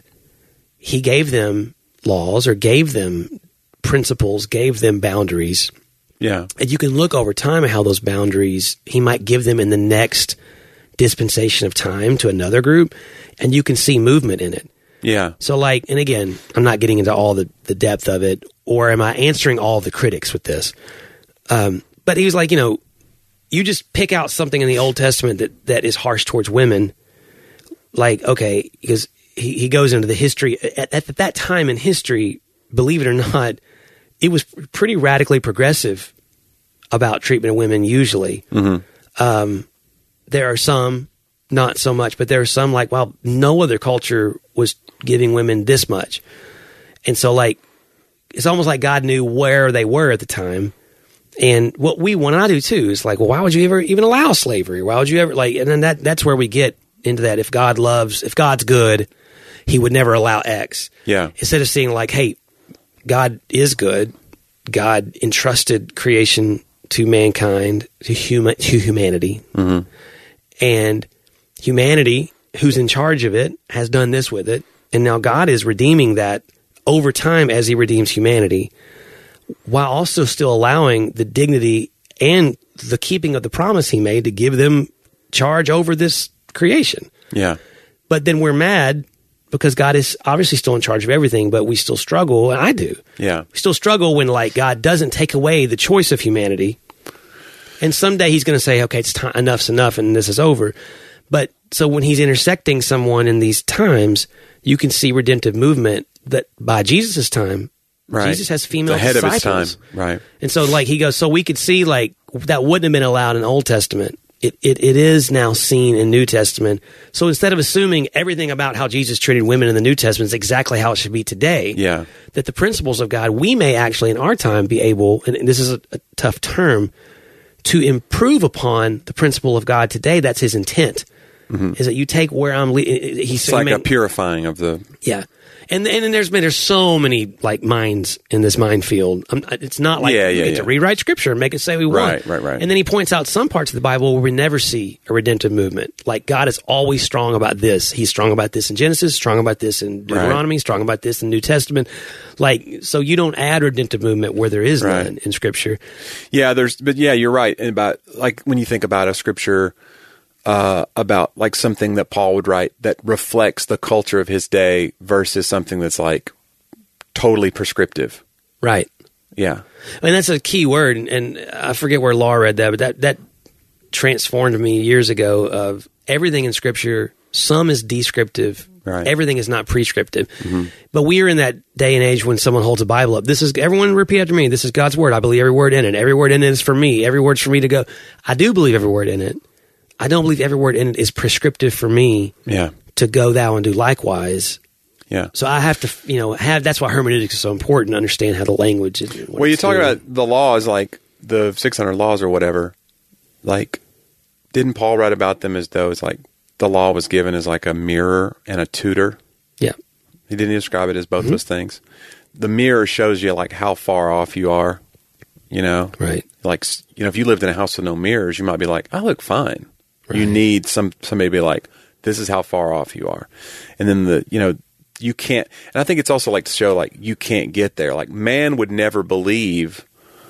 he gave them laws or gave them principles, gave them boundaries. Yeah. And you can look over time at how those boundaries, he might give them in the next dispensation of time to another group, and you can see movement in it. Yeah. So like, and again, I'm not getting into all the, the depth of it, or am I answering all the critics with this? Um, but he was like, you know, you just pick out something in the Old Testament that, that is harsh towards women. Like, okay, because he, he goes into the history. At, at that time in history, believe it or not, it was pretty radically progressive about treatment of women usually. Mm-hmm. Um, there are some, not so much, but there are some like, wow, no other culture was giving women this much. And so like, it's almost like God knew where they were at the time. And what we want to do too is like, well, why would you ever even allow slavery? Why would you ever like, and then that, that's where we get into that. If God loves, if God's good, he would never allow X. Yeah. Instead of seeing like, hey, God is good. God entrusted creation to mankind, to human, to humanity. Mm-hmm. And humanity, who's in charge of it, has done this with it. And now God is redeeming that over time as he redeems humanity, while also still allowing the dignity and the keeping of the promise he made to give them charge over this creation. Yeah. But then we're mad because God is obviously still in charge of everything, but we still struggle, and I do. Yeah. We still struggle when, like, God doesn't take away the choice of humanity. And someday he's going to say, okay, it's time, enough's enough, and this is over. But so when he's intersecting someone in these times, you can see redemptive movement that by Jesus' time, right. Jesus has female ahead disciples. of his time, right? And so, like, he goes, so we could see, like, that wouldn't have been allowed in the Old Testament. It, it it is now seen in New Testament. So instead of assuming everything about how Jesus treated women in the New Testament is exactly how it should be today, yeah. that the principles of God, we may actually in our time be able, and this is a, a tough term, to improve upon the principle of God today. That's his intent. Mm-hmm. Is that you take where I'm. Le- he's it's like a purifying of the. Yeah. And and then there's been there's so many like minds in this minefield. Um, it's not like yeah, we yeah, get yeah. to rewrite scripture and make it say we want. Right, right, right. And then he points out some parts of the Bible where we never see a redemptive movement. Like God is always strong about this. He's strong about this in Genesis, strong about this in Deuteronomy, right. strong about this in New Testament. Like so, you don't add redemptive movement where there is right. none in Scripture. Yeah, there's. But yeah, you're right about like when you think about a scripture. Uh, about like something that Paul would write that reflects the culture of his day versus something that's like totally prescriptive. Right. Yeah. I mean, that's a key word. And, and I forget where Law read that, but that, that transformed me years ago of everything in Scripture. Some is descriptive. Right. Everything is not prescriptive. Mm-hmm. But we are in that day and age when someone holds a Bible up. This is, everyone repeat after me. This is God's word. I believe every word in it. Every word in it is for me. Every word's for me to go. I do believe every word in it. I don't believe every word in it is prescriptive for me yeah. to go thou and do likewise. Yeah. So I have to, you know, have, that's why hermeneutics is so important to understand how the language is. Well, you talk about the laws, like the six hundred laws or whatever, like, didn't Paul write about them as though it's like the law was given as like a mirror and a tutor? Yeah. He didn't describe it as both mm-hmm. those things. The mirror shows you like how far off you are, you know? Right. Like, you know, if you lived in a house with no mirrors, you might be like, I look fine. Right. You need some somebody to be like, this is how far off you are. And then the, you know, you can't, and I think it's also like to show like you can't get there. Like man would never believe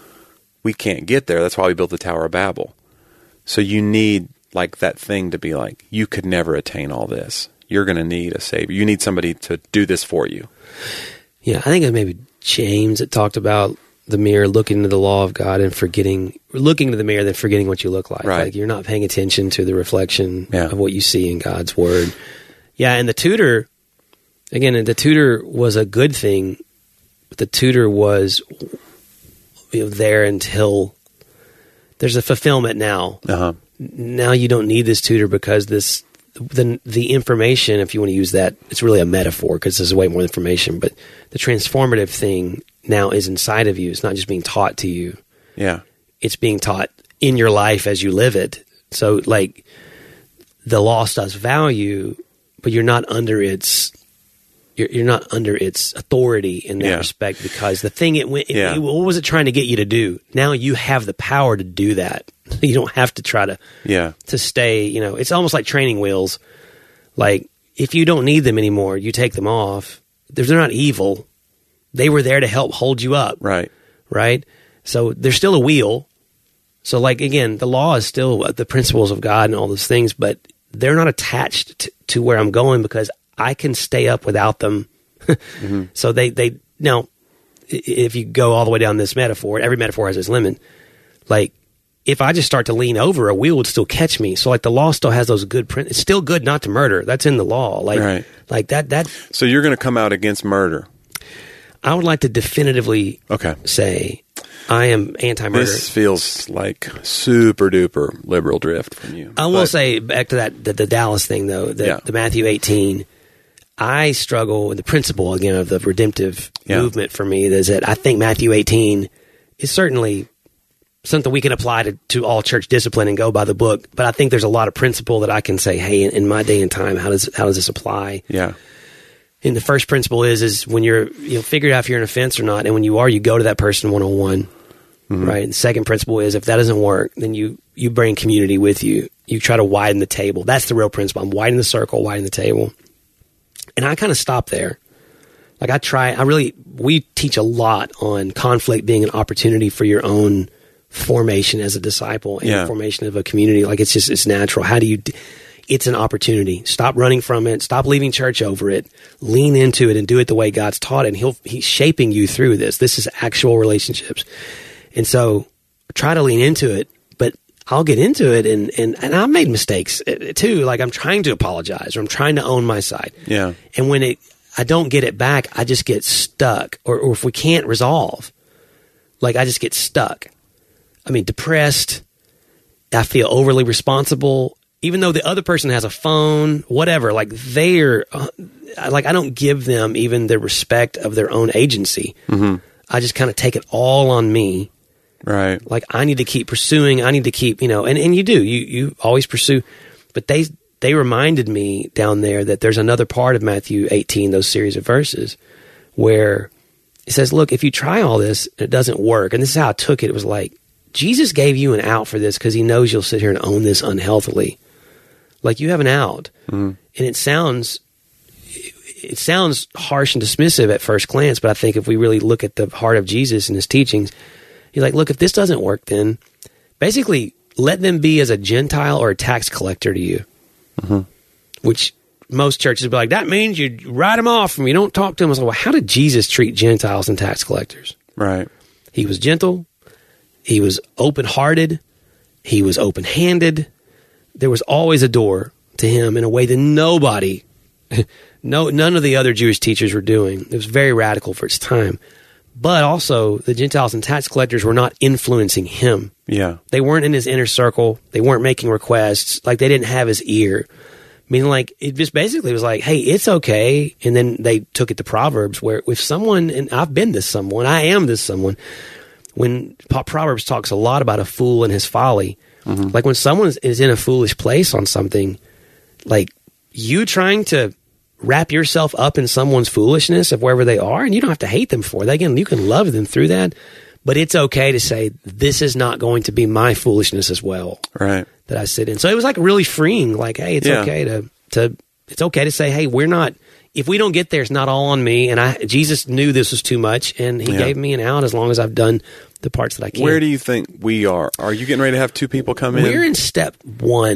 we can't get there. That's why we built the Tower of Babel. So you need like that thing to be like, you could never attain all this. You're going to need a savior. You need somebody to do this for you. Yeah, I think it maybe James that talked about the mirror, looking into the law of God and forgetting, looking into the mirror, then forgetting what you look like. Right. Like you're not paying attention to the reflection Yeah. of what you see in God's word. Yeah. And the tutor, again, the tutor was a good thing, but the tutor was, you know, there until there's a fulfillment now. Uh-huh. Now you don't need this tutor because this, the the information, if you want to use that, it's really a metaphor because there's way more information, but the transformative thing now is inside of you. It's not just being taught to you. Yeah. It's being taught in your life as you live it. So like the law does value, but you're not under its you're, you're not under its authority in that Yeah. respect because the thing it went, it, Yeah. it, what was it trying to get you to do? Now you have the power to do that. You don't have to try to Yeah. to stay, you know, it's almost like training wheels. Like if you don't need them anymore, you take them off. They're, they're not evil. They were there to help hold you up. Right. Right. So there's still a wheel. So like, again, the law is still the principles of God and all those things, but they're not attached to, to where I'm going because I can stay up without them. mm-hmm. So they, they, now if you go all the way down this metaphor, every metaphor has its limit. Like, if I just start to lean over, a wheel would still catch me. So like the law still has those good prin- it's still good not to murder. That's in the law. Like Right. like that that So you're going to come out against murder. I would like to definitively Okay. say I am anti-murder. This feels like super duper liberal drift from you. I will But- say back to that the, the Dallas thing though, the, Yeah. the Matthew eighteen. I struggle with the principle again of the redemptive Yeah. movement for me is that I think Matthew eighteen is certainly something we can apply to, to all church discipline and go by the book. But I think there's a lot of principle that I can say, hey, in, in my day and time, how does how does this apply? Yeah. And the first principle is is when you're you know figure out if you're an offense or not, and when you are, you go to that person one on one, right? And the second principle is if that doesn't work, then you you bring community with you. You try to widen the table. That's the real principle. I'm widening the circle, widening the table, and I kind of stop there. Like I try, I really we teach a lot on conflict being an opportunity for your own formation as a disciple and Yeah. formation of a community. Like it's just it's natural. How do you? d- It's an opportunity. Stop running from it. Stop leaving church over it. Lean into it and do it the way God's taught it. And he'll he's shaping you through this. This is actual relationships. And so try to lean into it, but I'll get into it and and and I've made mistakes uh, too. Like I'm trying to apologize or I'm trying to own my side. Yeah. And when it I don't get it back, I just get stuck. Or or if we can't resolve, like I just get stuck. I mean, depressed. I feel overly responsible, even though the other person has a phone, whatever. Like they're, uh, like I don't give them even the respect of their own agency. Mm-hmm. I just kind of take it all on me. Right. Like I need to keep pursuing. I need to keep, you know, and, and you do. You you always pursue. But they they reminded me down there that there's another part of Matthew eighteen, those series of verses, where it says, look, if you try all this, it doesn't work. And this is how I took it. It was like, Jesus gave you an out for this because he knows you'll sit here and own this unhealthily. Like you have an out. Mm-hmm. And it sounds it sounds harsh and dismissive at first glance, but I think if we really look at the heart of Jesus and his teachings, he's like, look, if this doesn't work, then basically let them be as a Gentile or a tax collector to you. Mm-hmm. Which most churches be like, that means you write them off and you don't talk to them. I was like, well, how did Jesus treat Gentiles and tax collectors? Right. He was gentle. He was open-hearted. He was open-handed. There was always a door to him in a way that nobody, no, none of the other Jewish teachers were doing. It was very radical for its time. But also, the Gentiles and tax collectors were not influencing him. Yeah. They weren't in his inner circle. They weren't making requests. Like, they didn't have his ear. I mean, like, it just basically was like, hey, it's okay. And then they took it to Proverbs, where if someone, and I've been this someone, I am this someone, when Proverbs talks a lot about a fool and his folly, mm-hmm. like when someone is in a foolish place on something, like you trying to wrap yourself up in someone's foolishness of wherever they are, and you don't have to hate them for that. Again, you can love them through that, but it's okay to say, this is not going to be my foolishness as well. Right. That I sit in. So it was like really freeing, like, hey, it's Yeah. okay to, to, it's okay to say, hey, we're not, if we don't get there, it's not all on me. And I, Jesus knew this was too much, and he Yeah. gave me an out as long as I've done the parts that I can. Where do you think we are? Are you getting ready to have two people come in? We're in step one,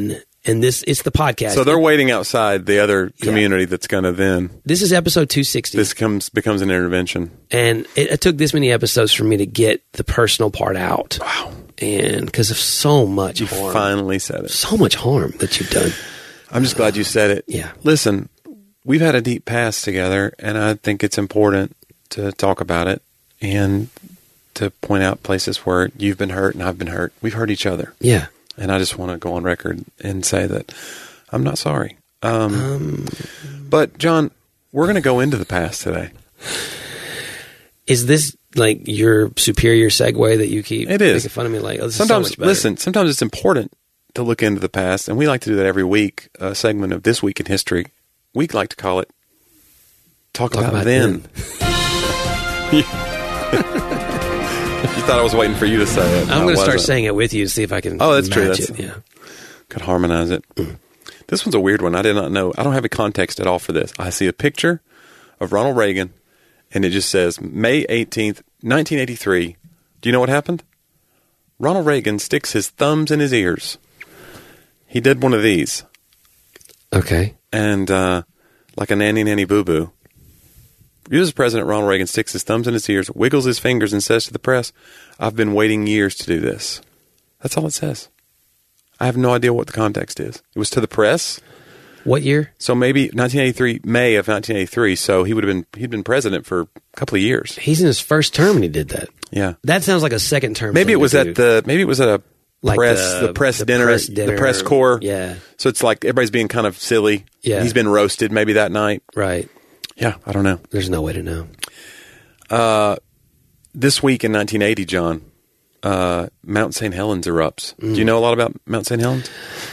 And this, it's the podcast. So they're waiting outside the other community yeah. that's going to then. This is episode two sixty. This comes becomes an intervention. And it, it took this many episodes for me to get the personal part out. Wow. And because of so much you harm. You finally said it. So much harm that you've done. I'm just glad you said it. Yeah. Listen, we've had a deep past together, and I think it's important to talk about it and to point out places where you've been hurt and I've been hurt. We've hurt each other. Yeah. And I just want to go on record and say that I'm not sorry. Um, um, but, John, we're going to go into the past today. Is this like your superior segue that you keep it is. making fun of me? Like, oh, this sometimes, is so much better. Listen, sometimes it's important to look into the past, and we like to do that every week, a segment of This Week in History. We like to call it Talk, Talk About, about Then. then. You thought I was waiting for you to say it. I'm going to start saying it with you to see if I can Oh, that's match true. That's, it. Yeah. Could harmonize it. Mm. This one's a weird one. I did not know. I don't have a context at all for this. I see a picture of Ronald Reagan, and it just says, May eighteenth, nineteen eighty-three. Do you know what happened? Ronald Reagan sticks his thumbs in his ears. He did one of these. Okay. And uh, like a nanny nanny boo-boo. U S President Ronald Reagan sticks his thumbs in his ears, wiggles his fingers, and says to the press, I've been waiting years to do this. That's all it says. I have no idea what the context is. It was to the press. What year? So maybe nineteen eighty-three, May of nineteen eighty-three. So he would have been, he'd been president for a couple of years. He's in his first term when he did that. Yeah. That sounds like a second term. Maybe it was at the, maybe it was at a like press, the, the press the dinner, press dinner, the press corps. Yeah. So it's like everybody's being kind of silly. Yeah. He's been roasted maybe that night. Right. Yeah. I don't know. There's no way to know. Uh, this week in nineteen eighty, John, uh, Mount Saint Helens erupts. Mm. Do you know a lot about Mount Saint Helens?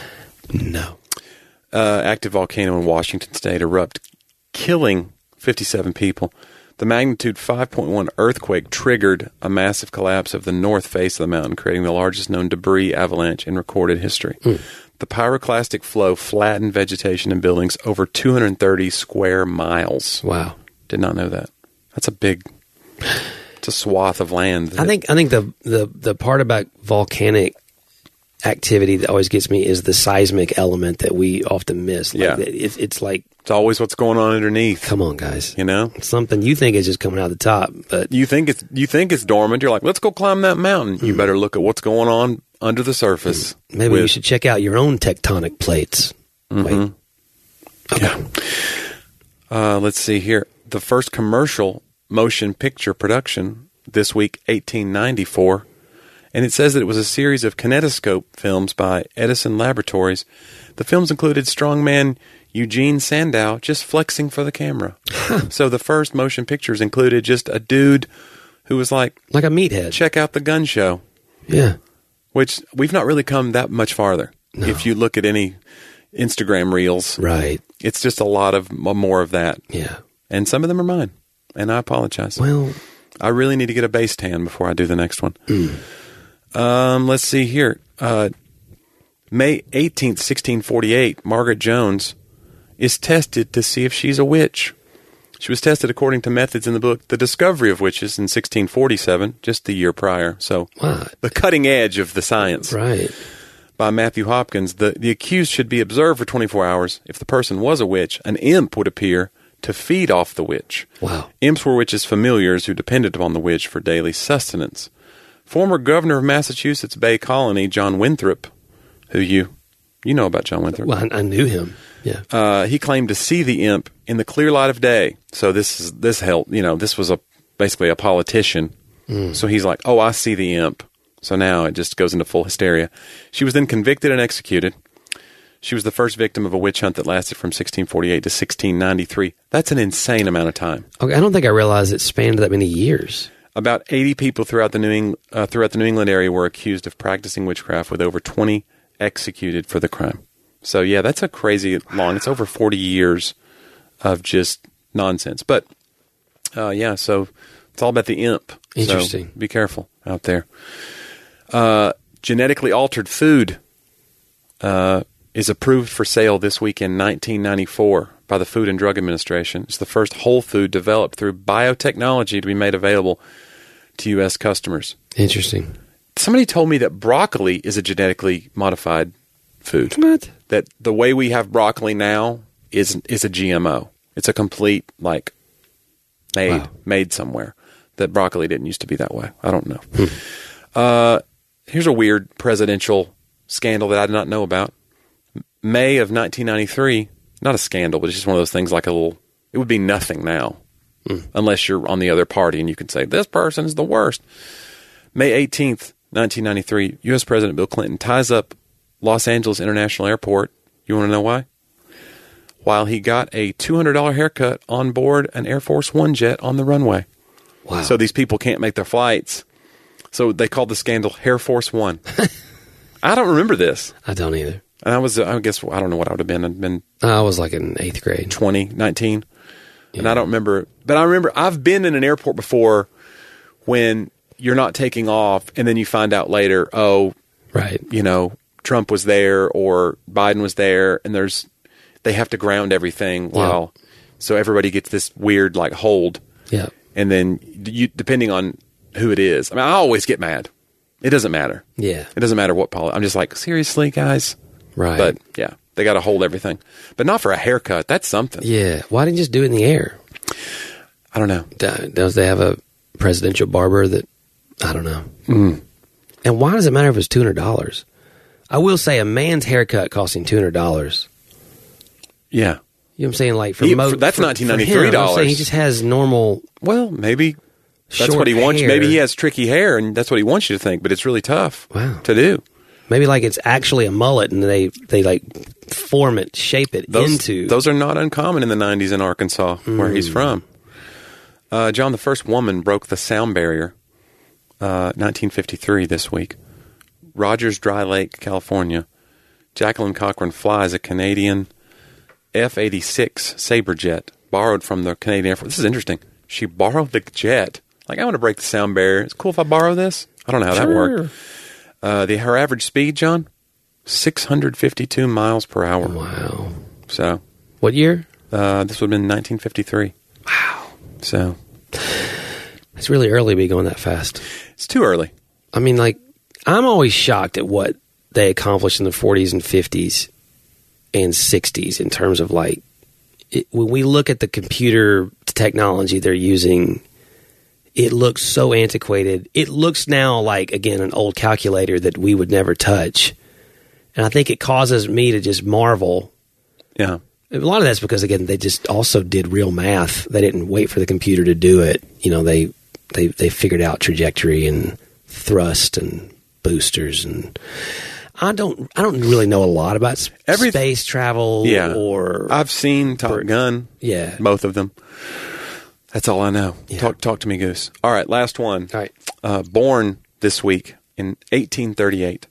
No. Uh, active volcano in Washington State erupt, killing fifty-seven people. The magnitude five point one earthquake triggered a massive collapse of the north face of the mountain, creating the largest known debris avalanche in recorded history. Mm. The pyroclastic flow flattened vegetation and buildings over two hundred thirty square miles. Wow. Did not know that. That's a big... It's a swath of land. I think I think the, the, the part about volcanic activity that always gets me is the seismic element that we often miss. Like yeah. It, it's like... It's always what's going on underneath. Come on, guys. You know? It's something you think is just coming out of the top, but... You think it's you think it's dormant. You're like, let's go climb that mountain. Mm. You better look at what's going on under the surface. Mm. Maybe with, you should check out your own tectonic plates. Mm-hmm. Wait. Okay. Yeah. Uh, let's see here. The first commercial motion picture production this week, eighteen ninety-four, and it says that it was a series of kinetoscope films by Edison Laboratories. The films included strongman Eugene Sandow just flexing for the camera. So the first motion pictures included just a dude who was like, like a meathead. Check out the gun show. Yeah. Which we've not really come that much farther. No. If you look at any Instagram reels, right, it's just a lot of more of that. Yeah. And some of them are mine. And I apologize. Well, I really need to get a base tan before I do the next one. Mm. Um, let's see here. Uh, May eighteenth, sixteen forty-eight, Margaret Jones is tested to see if she's a witch. She was tested according to methods in the book The Discovery of Witches in sixteen forty-seven, just the year prior. So wow. The cutting edge of the science. Right. By Matthew Hopkins. The, the accused should be observed for twenty-four hours. If the person was a witch, an imp would appear to feed off the witch. Wow. Imps were witches' familiars who depended upon the witch for daily sustenance. Former governor of Massachusetts Bay Colony, John Winthrop, who you you know about John Winthrop. Well, I, I knew him. Yeah. Uh, he claimed to see the imp in the clear light of day. So this is this helped. You know, this was a basically a politician. Mm. So he's like, "Oh, I see the imp." So now it just goes into full hysteria. She was then convicted and executed. She was the first victim of a witch hunt that lasted from sixteen forty-eight to sixteen ninety-three. That's an insane amount of time. Okay, I don't think I realized it spanned that many years. About eighty people throughout the New England, uh, throughout the New England area were accused of practicing witchcraft, with over twenty executed for the crime. So yeah, that's a crazy long. It's over forty years of just nonsense. But uh, yeah, so it's all about the imp. Interesting. So be careful out there. Uh, genetically altered food uh, is approved for sale this week in nineteen ninety-four by the Food and Drug Administration. It's the first whole food developed through biotechnology to be made available to U S customers. Interesting. Somebody told me that broccoli is a genetically modified food. What? That the way we have broccoli now is is a G M O. It's a complete, like, made Wow. made somewhere. That broccoli didn't used to be that way. I don't know. Hmm. Uh, here's a weird presidential scandal that I did not know about. May of nineteen ninety-three, not a scandal, but it's just one of those things like a little, it would be nothing now. Hmm. Unless you're on the other party and you can say, this person is the worst. May eighteenth, nineteen ninety-three, U S President Bill Clinton ties up Los Angeles International Airport. You want to know why? While he got a two hundred dollars haircut on board an Air Force One jet on the runway. Wow. So these people can't make their flights. So they called the scandal Air Force One. I don't remember this. I don't either. And I was, I guess, I don't know what I would have been. I'd been I was like in eighth grade. twenty, nineteen. Yeah. And I don't remember. But I remember I've been in an airport before when you're not taking off and then you find out later, oh, right. you know, Trump was there or Biden was there, and there's, they have to ground everything while, yeah. so everybody gets this weird, like, hold. Yeah. And then you, depending on who it is, I mean, I always get mad. It doesn't matter. Yeah. It doesn't matter what politics. I'm just like, seriously, guys? Right. But, yeah, they got to hold everything. But not for a haircut. That's something. Yeah. Why didn't you just do it in the air? I don't know. Does they have a presidential barber that, I don't know. Mm. And why does it matter if it's two hundred dollars? I will say a man's haircut costing two hundred dollars. Yeah. You know what I'm saying? Like for he, most, for, that's for, nineteen ninety-three dollars. For him, he just has normal. Well, maybe that's short what he wants. hair. Maybe he has tricky hair, and that's what he wants you to think. But it's really tough wow. to do. Maybe like it's actually a mullet, and they they like form it, shape it those, into. Those are not uncommon in the nineties in Arkansas, mm. where he's from. Uh, John, the first woman broke the sound barrier. Uh, nineteen fifty-three this week. Rogers Dry Lake, California. Jacqueline Cochran flies a Canadian F eighty-six Sabre jet borrowed from the Canadian Air Force. This is interesting. She borrowed the jet. Like, I want to break the sound barrier. It's cool if I borrow this. I don't know how sure. that worked. Uh, the her average speed, John, six hundred fifty-two miles per hour. Wow. So, what year? Uh, this would have been nineteen fifty-three. Wow. So, it's really early to be going that fast. It's too early. I mean, like, I'm always shocked at what they accomplished in the forties and fifties and sixties in terms of, like, it, when we look at the computer technology they're using, it looks so antiquated. It looks now like, again, an old calculator that we would never touch. And I think it causes me to just marvel. Yeah. A lot of that's because, again, they just also did real math. They didn't wait for the computer to do it. You know, they they, they figured out trajectory and thrust and boosters. And I don't I don't really know a lot about Every, space travel. Yeah. Or I've seen Top or, Gun. Yeah. Both of them. That's all I know. Yeah. Talk talk to me, Goose. All right, last one. All right. Uh, born this week in eighteen thirty-eight.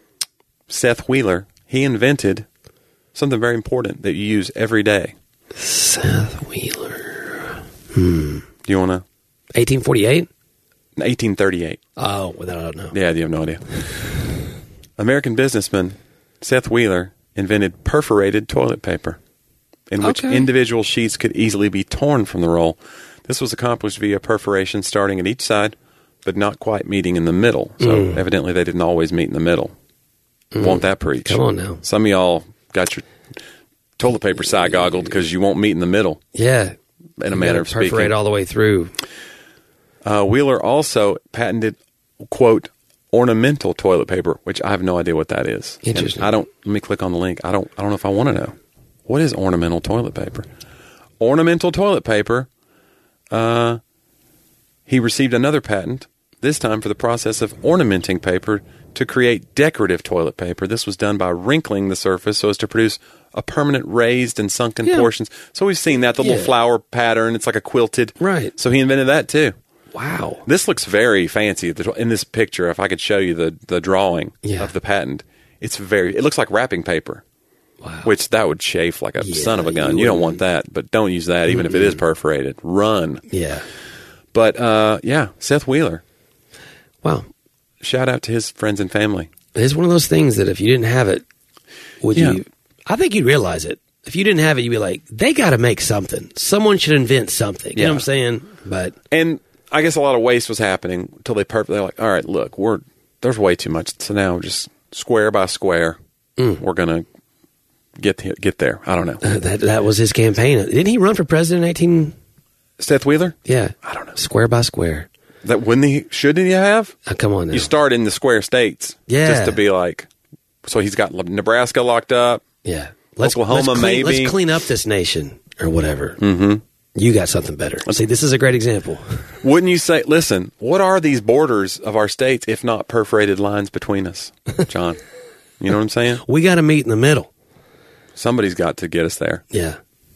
Seth Wheeler, he invented something very important that you use every day. Seth Wheeler. Hmm. Do you want to? eighteen forty-eight? eighteen thirty-eight. Oh, well, I don't know. Yeah, you have no idea. American businessman Seth Wheeler invented perforated toilet paper, in which okay. individual sheets could easily be torn from the roll. This was accomplished via perforation starting at each side, but not quite meeting in the middle. So mm. evidently they didn't always meet in the middle. Mm. Won't that preach? Come on now. Some of y'all got your toilet paper side goggled because you won't meet in the middle. Yeah. In a you manner of speaking. Perforate all the way through. Uh, Wheeler also patented, quote, ornamental toilet paper, which I have no idea what that is. Interesting. And I don't, let me click on the link. I don't, I don't know if I want to know. What is ornamental toilet paper? Ornamental toilet paper. Uh, he received another patent, this time for the process of ornamenting paper to create decorative toilet paper. This was done by wrinkling the surface so as to produce a permanent raised and sunken yeah. portions. So we've seen that, the yeah. little flower pattern. It's like a quilted. Right. So he invented that too. Wow. This looks very fancy in this picture. If I could show you the, the drawing yeah. of the patent, it's very, it looks like wrapping paper. Wow. Which that would chafe like a yeah, son of a gun. You, you don't want that, but don't use that even mm-hmm. if it is perforated. Run. Yeah. But, uh, yeah, Seth Wheeler. Wow. Shout out to his friends and family. It's one of those things that if you didn't have it, would yeah. you? I think you'd realize it. If you didn't have it, you'd be like, they got to make something. Someone should invent something. You yeah. know what I'm saying? But And I guess a lot of waste was happening until they perfectly, they're like, all right, look, we're there's way too much. So now just square by square. Mm. we're going to get to, get there. I don't know. Uh, that that was his campaign. Didn't he run for president in eighteen? Seth Wheeler? Yeah. I don't know. Square by square. That wouldn't he? Shouldn't he have? Uh, come on now. You start in the square states. Yeah. Just to be like, so he's got Nebraska locked up. Yeah. Let's, Oklahoma, let's clean, maybe. Let's clean up this nation or whatever. Mm-hmm. You got something better. See, this is a great example. Wouldn't you say, listen, what are these borders of our states if not perforated lines between us, John? You know what I'm saying? We got to meet in the middle. Somebody's got to get us there. Yeah.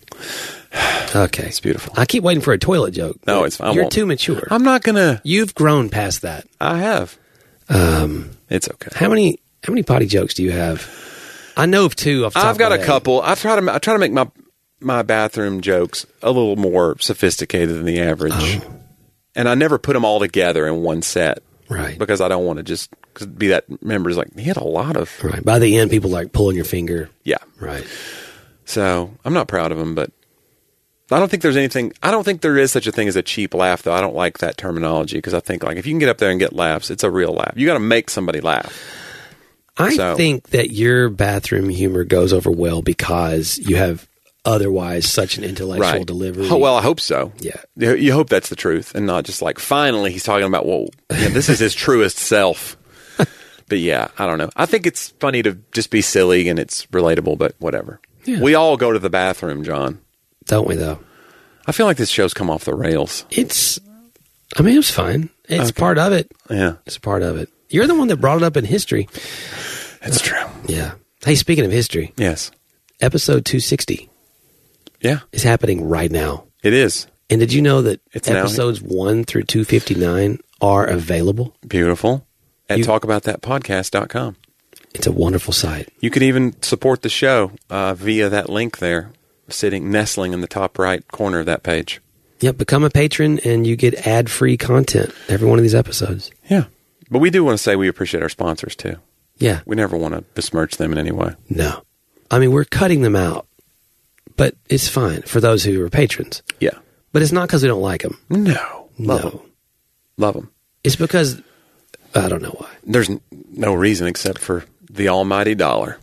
Okay. It's beautiful. I keep waiting for a toilet joke. No, it's fine. I You're won't. too mature. I'm not going to. You've grown past that. I have. Um, It's okay. how many how many potty jokes do you have? I know of two. Off the top I've got of a my head. couple. I try to I try to make my my bathroom jokes a little more sophisticated than the average, Oh. and I never put them all together in one set, Right. Because I don't want to just cause be that member's like he had a lot of Right. By the end, people like pulling your finger. yeah. Right. So I'm not proud of them, but I don't think there's anything. I don't think there is such a thing as a cheap laugh, though. I don't like that terminology because I think like if you can get up there and get laughs, it's a real laugh. You got to make somebody laugh. I So- think that your bathroom humor goes over well because you have otherwise such an intellectual delivery. Oh, well, I hope so. Yeah. You, you hope that's the truth and not just like, finally, he's talking about, well, yeah, this is his truest self. But yeah, I don't know. I think it's funny to just be silly and it's relatable, but whatever. Yeah. We all go to the bathroom, John. Don't we, though? I feel like this show's come off the rails. It's, I mean, it was fine. It's Okay. part of it. Yeah. It's a part of it. You're the one that brought it up in history. It's true. Yeah. Hey, speaking of history, Yes. episode two sixty Yeah, is happening right now. it is. And did you know that It's now- episodes one through two fifty-nine are available? Beautiful. At You- talk about that podcast dot com. It's a wonderful site. You could even support the show uh, via that link there, sitting, nestling in the top right corner of that page. Yep, become a patron and you get ad-free content every one of these episodes. Yeah. But we do want to say we appreciate our sponsors, too. Yeah. We never want to besmirch them in any way. No. I mean, we're cutting them out, but it's fine for those who are patrons. Yeah. But it's not because we don't like them. No. Love No. them. Love them. It's because, I don't know why. There's n- no reason except for the almighty dollar.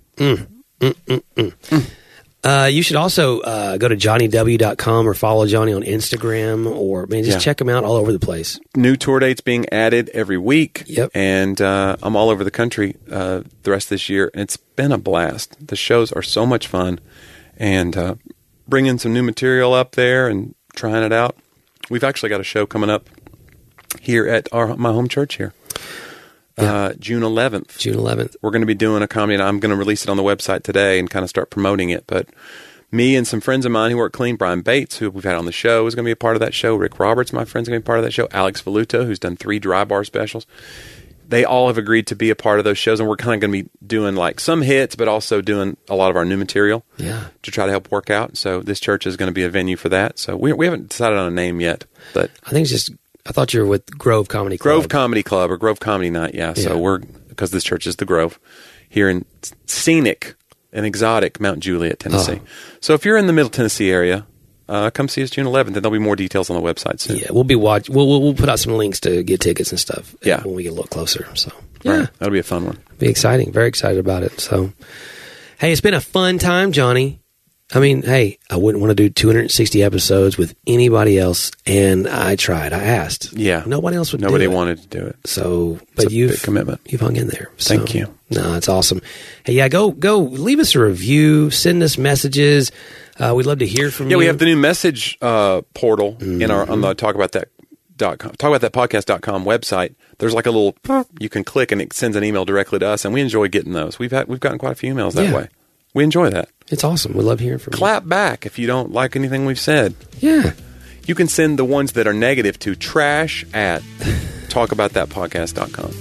Uh, you should also uh, go to johnny w dot com or follow Johnny on Instagram or, man, just Yeah. check him out all over the place. New tour dates being added every week. Yep. And uh, I'm all over the country uh, the rest of this year. And it's been a blast. The shows are so much fun. And uh, bringing some new material up there and trying it out. We've actually got a show coming up here at our my home church here. Uh, June eleventh. June eleventh. We're going to be doing a comedy, and I'm going to release it on the website today and kind of start promoting it. But me and some friends of mine who work clean, Brian Bates, who we've had on the show, is going to be a part of that show. Rick Roberts, my friend's going to be part of that show. Alex Valuto, who's done three dry bar specials. They all have agreed to be a part of those shows, and we're kind of going to be doing like some hits, but also doing a lot of our new material Yeah. to try to help work out. So this church is going to be a venue for that. So we we haven't decided on a name yet, but I think it's just, I thought you were with Grove Comedy Club. Grove Comedy Club or Grove Comedy Night, yeah. So Yeah. we're, because this church is the Grove, here in scenic and exotic Mount Juliet, Tennessee. Oh. So if you're in the Middle Tennessee area, uh, come see us June eleventh, and there'll be more details on the website soon. Yeah, we'll be watch. We'll, we'll we'll put out some links to get tickets and stuff. Yeah. when we get a little closer. So yeah, Right. That'll be a fun one. be exciting. Very excited about it. So, hey, it's been a fun time, Johnny. I mean, hey, I wouldn't want to do two hundred sixty episodes with anybody else, and I tried. I asked. Yeah. nobody else would. Nobody do it. wanted to do it. So, but a you've big commitment. You've hung in there. So, Thank you. No, it's awesome. Hey, yeah, go go leave us a review. Send us messages. Uh, we'd love to hear from Yeah, you. we have the new message uh, portal in our on the talk about that dot com talk about that podcast dot com website. There's like a little you can click and it sends an email directly to us, and we enjoy getting those. We've had we've gotten quite a few emails that Yeah. way. We enjoy that. It's awesome. We love hearing from Clap back if you don't like anything we've said. you. Yeah. You can send the ones that are negative to trash at talk about that podcast dot com.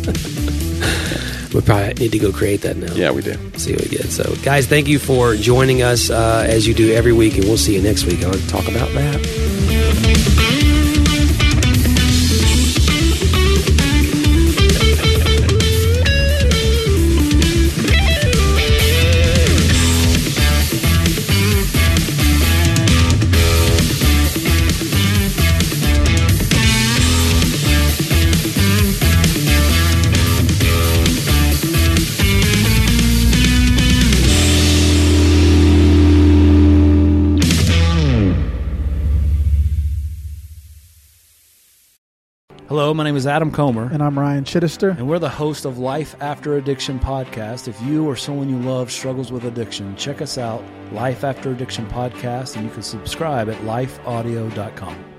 We probably need to go create that now. Yeah, we do. See what we get. So, guys, thank you for joining us uh, as you do every week, and we'll see you next week on Talk about that. Hello, my name is Adam Comer. And I'm Ryan Chittister. And we're the host of Life After Addiction podcast. If you or someone you love struggles with addiction, check us out, Life After Addiction podcast, and you can subscribe at life audio dot com.